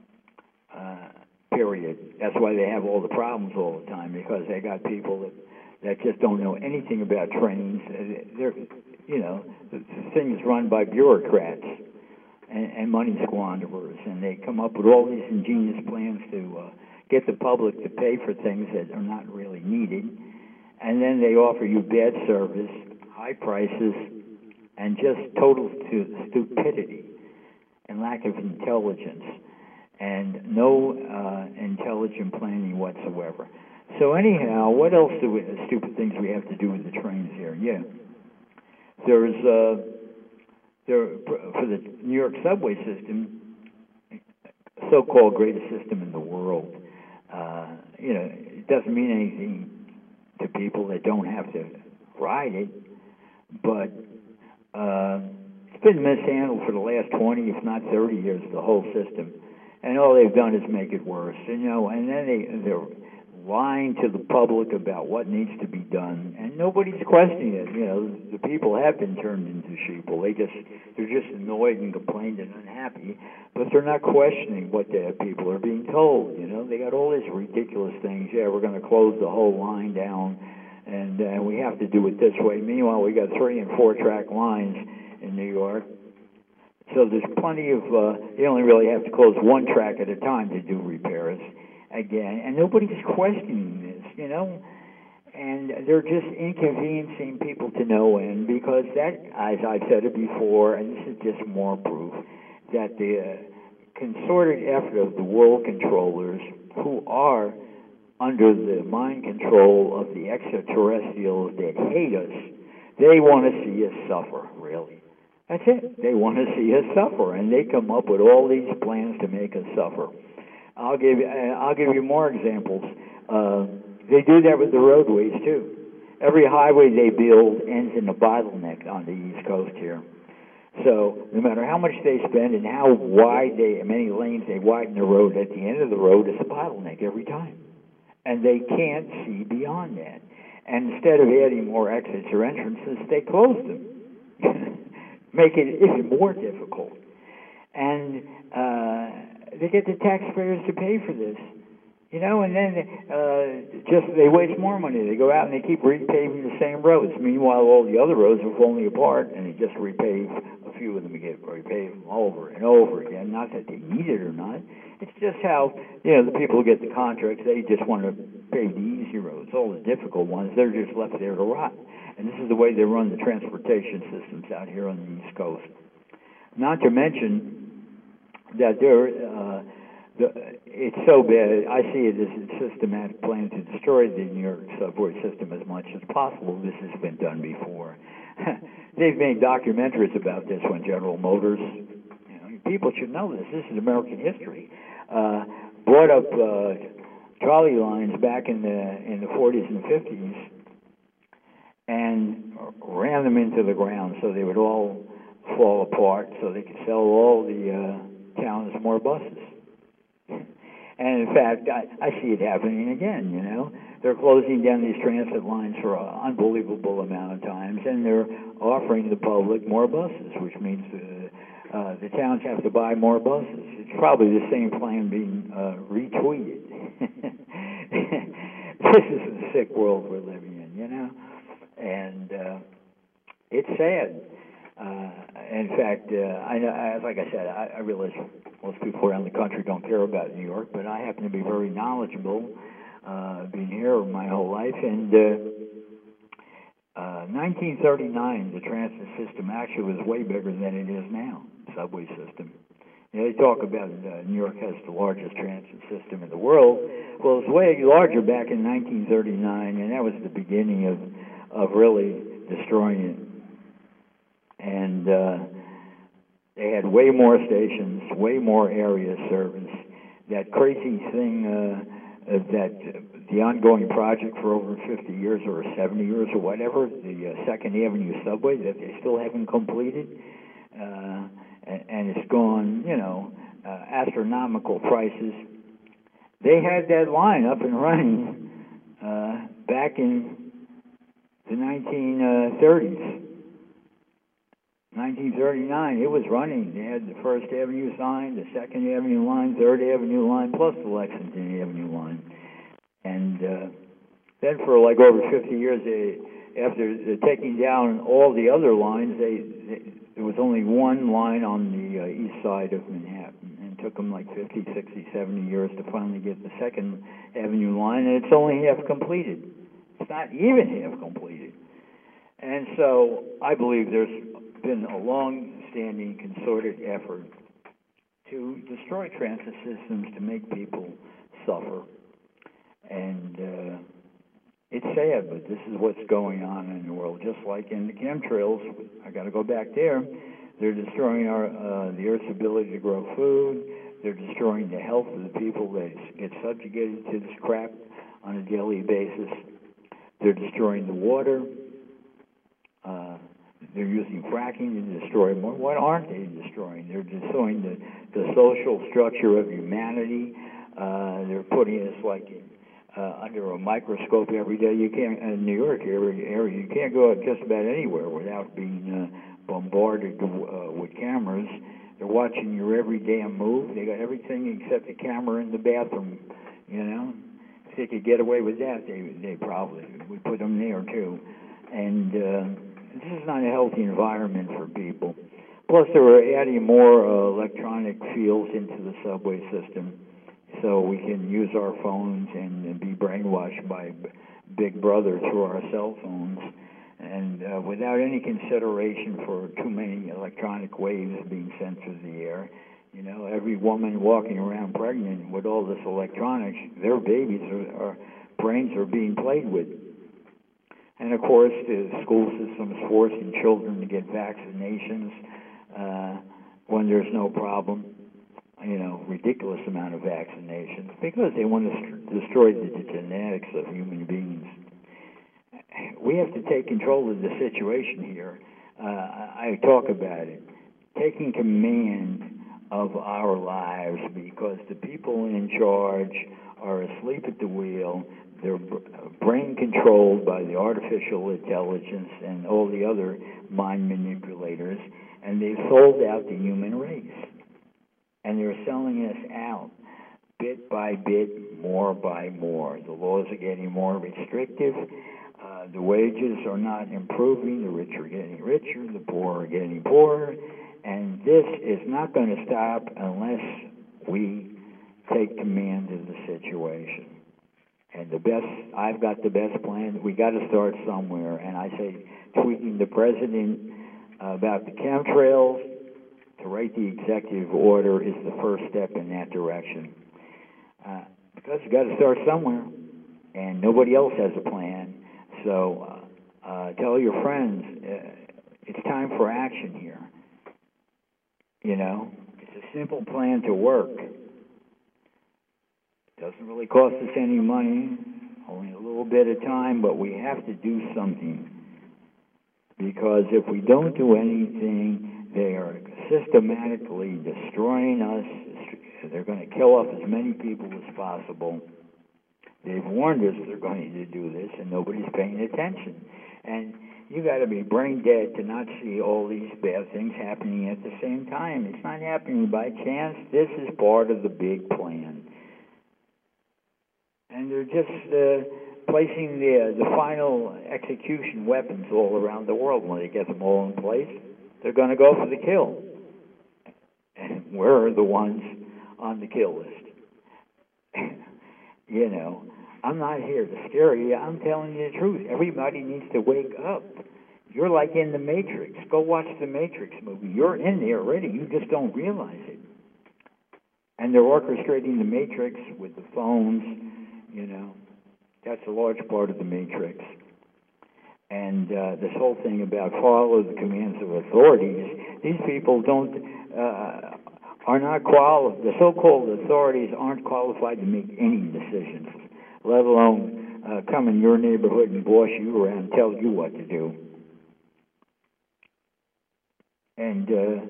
Uh, period. That's why they have all the problems all the time, because they got people that, that just don't know anything about trains. They're, you know, the, the thing is run by bureaucrats. and, and money squanderers, and they come up with all these ingenious plans to uh, get the public to pay for things that are not really needed, and then they offer you bad service, high prices, and just total stu- stupidity and lack of intelligence, and no uh, intelligent planning whatsoever. So anyhow, what else do we, stupid things we have to do with the trains here? Yeah, there's uh, there for the New York subway system, so-called greatest system in the world. Uh, you know, it doesn't mean anything to people that don't have to ride it, but uh, it's been mishandled for the last twenty, if not thirty years, the whole system, and all they've done is make it worse. You know, and then they they're lying to the public about what needs to be done, and nobody's questioning it. You know, the people have been turned into sheeple. They just they're just annoyed and complained and unhappy, but they're not questioning what the people are being told. You know, they got all these ridiculous things. Yeah, we're going to close the whole line down, and uh, we have to do it this way. Meanwhile, we got three and four track lines in New York. So there's plenty of, uh, you only really have to close one track at a time to do repairs again, and nobody's questioning this, you know, and they're just inconveniencing people to no end, because that, as I've said it before, and this is just more proof, that the uh, concerted effort of the world controllers, who are under the mind control of the extraterrestrials that hate us, they want to see us suffer, really. That's it. They want to see us suffer, and they come up with all these plans to make us suffer. I'll give you, I'll give you more examples. Uh, they do that with the roadways, too. Every highway they build ends in a bottleneck on the East Coast here. So no matter how much they spend and how wide they, many lanes they widen the road, at the end of the road is a bottleneck every time. And they can't see beyond that. And instead of adding more exits or entrances, they close them, make it even more difficult. And uh, they get the taxpayers to pay for this, you know, and then uh, just they waste more money. They go out and they keep repaving the same roads. Meanwhile, all the other roads are falling apart, and they just repave a few of them and get repaved over and over again. Not that they need it or not. It's just how, you know, the people who get the contracts, they just want to pave the easy roads. All the difficult ones, they're just left there to rot. And this is the way they run the transportation systems out here on the East Coast. Not to mention that there, uh, the, it's so bad. I see it as a systematic plan to destroy the New York subway system as much as possible. This has been done before. They've made documentaries about this when General Motors, you know, people should know this. This is American history. Uh, brought up uh, trolley lines back in the in the forties and fifties, and ran them into the ground so they would all fall apart, so they could sell all the uh, towns more buses. And in fact, I, I see it happening again, you know. They're closing down these transit lines for an unbelievable amount of times, and they're offering the public more buses, which means uh, uh, the towns have to buy more buses. It's probably the same plan being uh, retweeted. This is the sick world we're living in, you know. And uh, it's sad. Uh, in fact, uh, I know, I, like I said, I, I realize most people around the country don't care about New York, but I happen to be very knowledgeable, uh, being here my whole life. And uh, uh, nineteen thirty-nine, the transit system actually was way bigger than it is now, subway system. You know, they talk about uh, New York has the largest transit system in the world. Well, it was way larger back in nineteen thirty-nine, and that was the beginning of, of really destroying it. And uh, they had way more stations, way more area service. That crazy thing uh, uh, that uh, the ongoing project for over fifty years or seventy years or whatever, the uh, Second Avenue subway that they still haven't completed, uh, and, and it's gone, you know, uh, astronomical prices. They had that line up and running uh, back in the nineteen thirties. nineteen thirty-nine, it was running. They had the First Avenue line, the Second Avenue line, Third Avenue line, plus the Lexington Avenue line. And uh, then for like over fifty years, they, after taking down all the other lines, they, they there was only one line on the uh, east side of Manhattan, and it took them like fifty, sixty, seventy years to finally get the Second Avenue line, and it's only half completed. It's not even half completed. And so I believe there's been a long-standing concerted effort to destroy transit systems to make people suffer. And uh, it's sad, but this is what's going on in the world. Just like in the chemtrails, I got to go back there. They're destroying our uh, the Earth's ability to grow food. They're destroying the health of the people that get subjugated to this crap on a daily basis. They're destroying the water. Uh, they're using fracking to destroy more. What aren't they destroying? They're destroying the, the social structure of humanity. Uh, they're putting us like uh, under a microscope every day. You can't in New York area, area you can't go out just about anywhere without being uh, bombarded uh, with cameras. They're watching your every damn move. They got everything except the camera in the bathroom. You know, if they could get away with that, they they probably would put them there too. And uh, this is not a healthy environment for people. Plus, they were adding more uh, electronic fields into the subway system, so we can use our phones and, and be brainwashed by b- Big Brother through our cell phones, and uh, without any consideration for too many electronic waves being sent through the air. You know, every woman walking around pregnant with all this electronics, their babies are, are brains are being played with. And of course, the school system is forcing children to get vaccinations uh, when there's no problem. You know, ridiculous amount of vaccinations because they want to st- destroy the genetics of human beings. We have to take control of the situation here. Uh, I, I talk about it, taking command of our lives, because the people in charge are asleep at the wheel. They're brain controlled by the artificial intelligence and all the other mind manipulators, and they've sold out the human race. And they're selling us out bit by bit, more by more. The laws are getting more restrictive. Uh, the wages are not improving. The rich are getting richer. The poor are getting poorer. And this is not going to stop unless we take command of the situation. And the best, I've got the best plan. We got to start somewhere. And I say tweeting the president about the chemtrails, to write the executive order is the first step in that direction. Uh, because you got to start somewhere, and nobody else has a plan. So uh, uh, tell your friends uh, it's time for action here. You know, it's a simple plan to work. It doesn't really cost us any money, only a little bit of time, but we have to do something. Because if we don't do anything, they are systematically destroying us. They're going to kill off as many people as possible. They've warned us they're going to do this, and nobody's paying attention. And you got to be brain dead to not see all these bad things happening at the same time. It's not happening by chance. This is part of the big plan. And they're just uh, placing the uh, the final execution weapons all around the world. When they get them all in place, they're going to go for the kill. And we're the ones on the kill list. You know, I'm not here to scare you. I'm telling you the truth. Everybody needs to wake up. You're like in the Matrix. Go watch the Matrix movie. You're in there already. You just don't realize it. And they're orchestrating the Matrix with the phones, you know. That's a large part of the Matrix. And uh, this whole thing about follow the commands of authorities, these people don't, uh, are not qualified, the so-called authorities aren't qualified to make any decisions, let alone uh, come in your neighborhood and boss you around and tell you what to do. And, uh,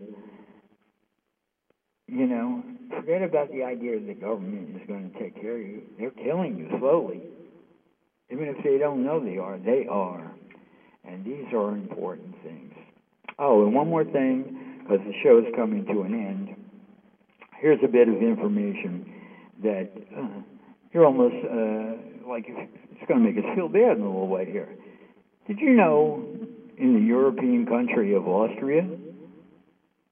you know, forget about the idea that the government is going to take care of you. They're killing you slowly. Even if they don't know they are, they are. And these are important things. Oh, and one more thing, because the show's coming to an end. Here's a bit of information that uh, you're almost, uh, like, it's going to make us feel bad in a little way here. Did you know in the European country of Austria,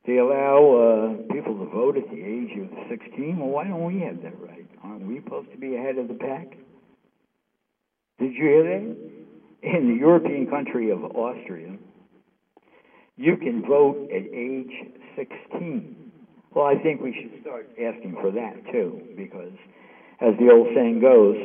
They allow uh, people to vote at the age of sixteen. Well, why don't we have that right? Aren't we supposed to be ahead of the pack? Did you hear that? In the European country of Austria, you can vote at age sixteen. Well, I think we should start asking for that, too, because, as the old saying goes,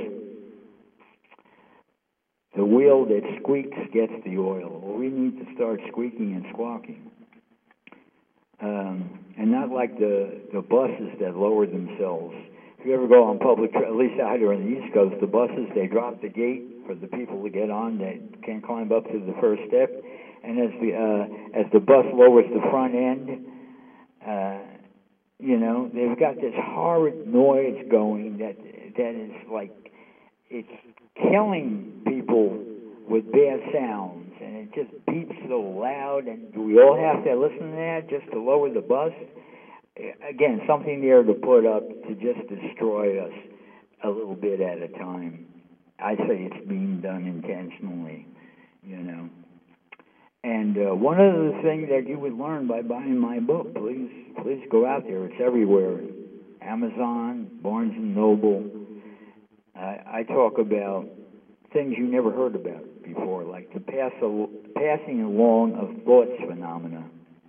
the wheel that squeaks gets the oil. Well, we need to start squeaking and squawking. Um, and not like the, the buses that lower themselves. If you ever go on public, tra- at least out here on the East Coast, the buses, they drop the gate for the people to get on. They can't climb up to the first step. And as the uh, as the bus lowers the front end, uh, you know, they've got this horrid noise going that that is like, it's killing people with bad sounds, and it just beeps so loud, and do we all have to listen to that just to lower the bus? Again, something there to put up to just destroy us a little bit at a time. I say it's being done intentionally, you know. And uh, one other thing that you would learn by buying my book, please, please go out there. It's everywhere. Amazon, Barnes and Noble. I, I talk about things you never heard about before, like the pass al- passing along of thoughts phenomena.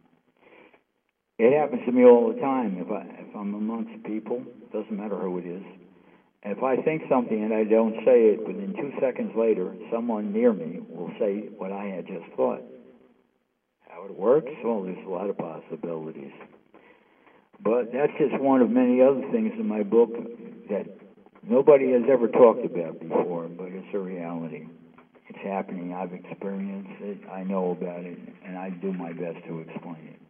It happens to me all the time. If, I, if I'm amongst people, it doesn't matter who it is. And if I think something and I don't say it, within two seconds later, someone near me will say what I had just thought. How it works? Well, there's a lot of possibilities. But that's just one of many other things in my book that nobody has ever talked about before, but it's a reality. It's happening. I've experienced it. I know about it, and I do my best to explain it.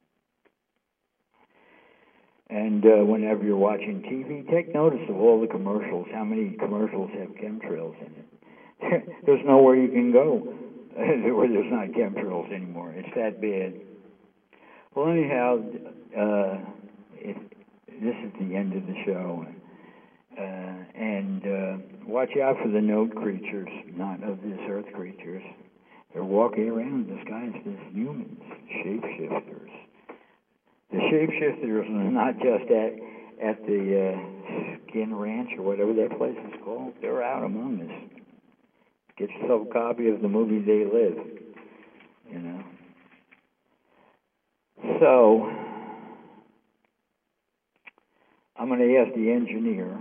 And uh, whenever you're watching T V, take notice of all the commercials. How many commercials have chemtrails in it? There's nowhere you can go where there's not chemtrails anymore. It's that bad. Well, anyhow, uh, it, this is the end of the show. Uh, and uh, watch out for the node creatures, not of this earth creatures. They're walking around disguised as humans, shapeshifters. The shapeshifters are not just at at the uh, Skin Ranch or whatever that place is called. They're out among us. Get yourself a copy of the movie They Live, you know. So, I'm going to ask the engineer.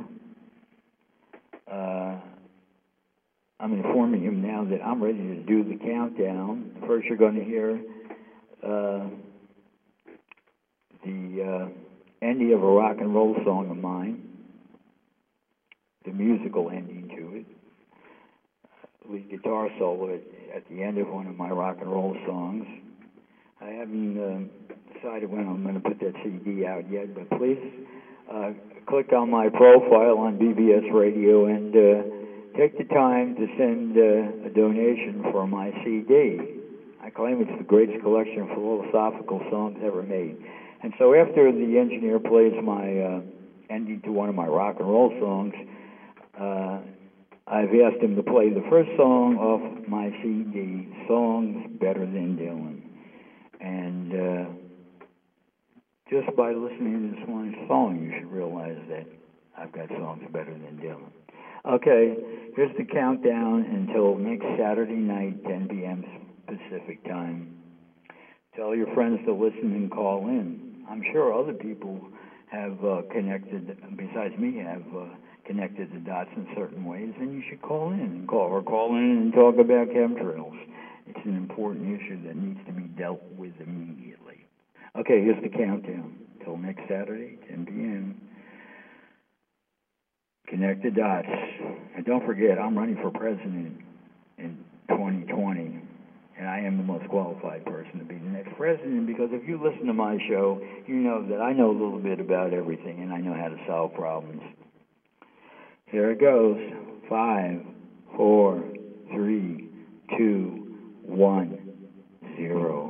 Uh, I'm informing him now that I'm ready to do the countdown. First, you're going to hear uh, the uh, ending of a rock and roll song of mine, the musical ending to it, lead guitar solo at, at the end of one of my rock and roll songs. I haven't uh, decided when I'm going to put that C D out yet, but please uh, click on my profile on B B S Radio and uh, take the time to send uh, a donation for my C D. I claim it's the greatest collection of philosophical songs ever made. And so after the engineer plays my uh, ending to one of my rock and roll songs, uh, I've asked him to play the first song off my C D, Songs Better Than Dylan. And uh, just by listening to this one song, you should realize that I've got songs better than Dylan. Okay, here's the countdown until next Saturday night, ten p.m. Pacific time. Tell your friends to listen and call in. I'm sure other people have uh, connected, besides me, have uh, connected the dots in certain ways, and you should call in and call, or call in and talk about chemtrails. It's an important issue that needs to be dealt with immediately. Okay, here's the countdown. Till next Saturday, ten p.m. Connect the dots. And don't forget, I'm running for president in twenty twenty, and I am the most qualified person to be the next president, because if you listen to my show, you know that I know a little bit about everything, and I know how to solve problems. Here it goes. Five, four, three, two, one, zero.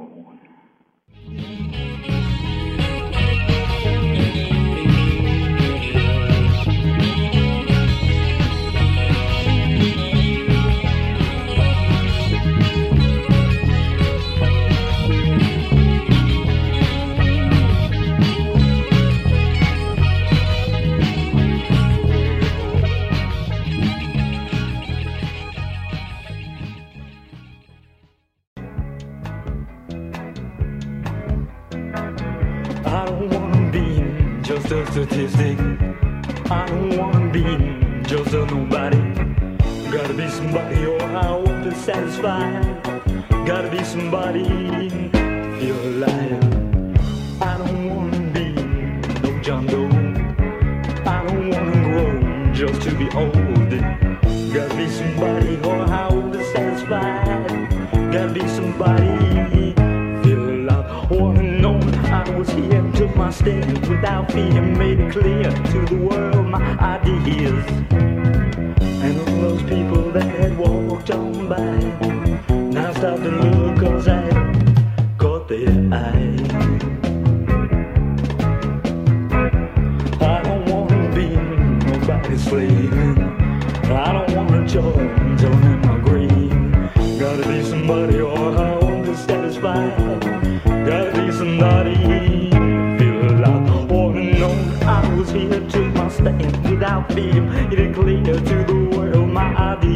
statistic. I don't wanna be just a nobody. Gotta be somebody or I won't be satisfied. Gotta be somebody, feel alive. I don't wanna be no John Doe. I don't wanna grow just to be old. Gotta be somebody or I won't be satisfied. Gotta be somebody, feel alive. Wanna know I was here, took my stand without fear, made it clear to the world my ideas. And all those people that had walked on by now stop and look, cause I caught their eye. I don't wanna be nobody's slave. I don't wanna join, join in my grave. Gotta be somebody or I won't be satisfied. Gotta be somebody, feel alive. Wanna know I was here, took my stand without fear, made it clear to the world my ideas.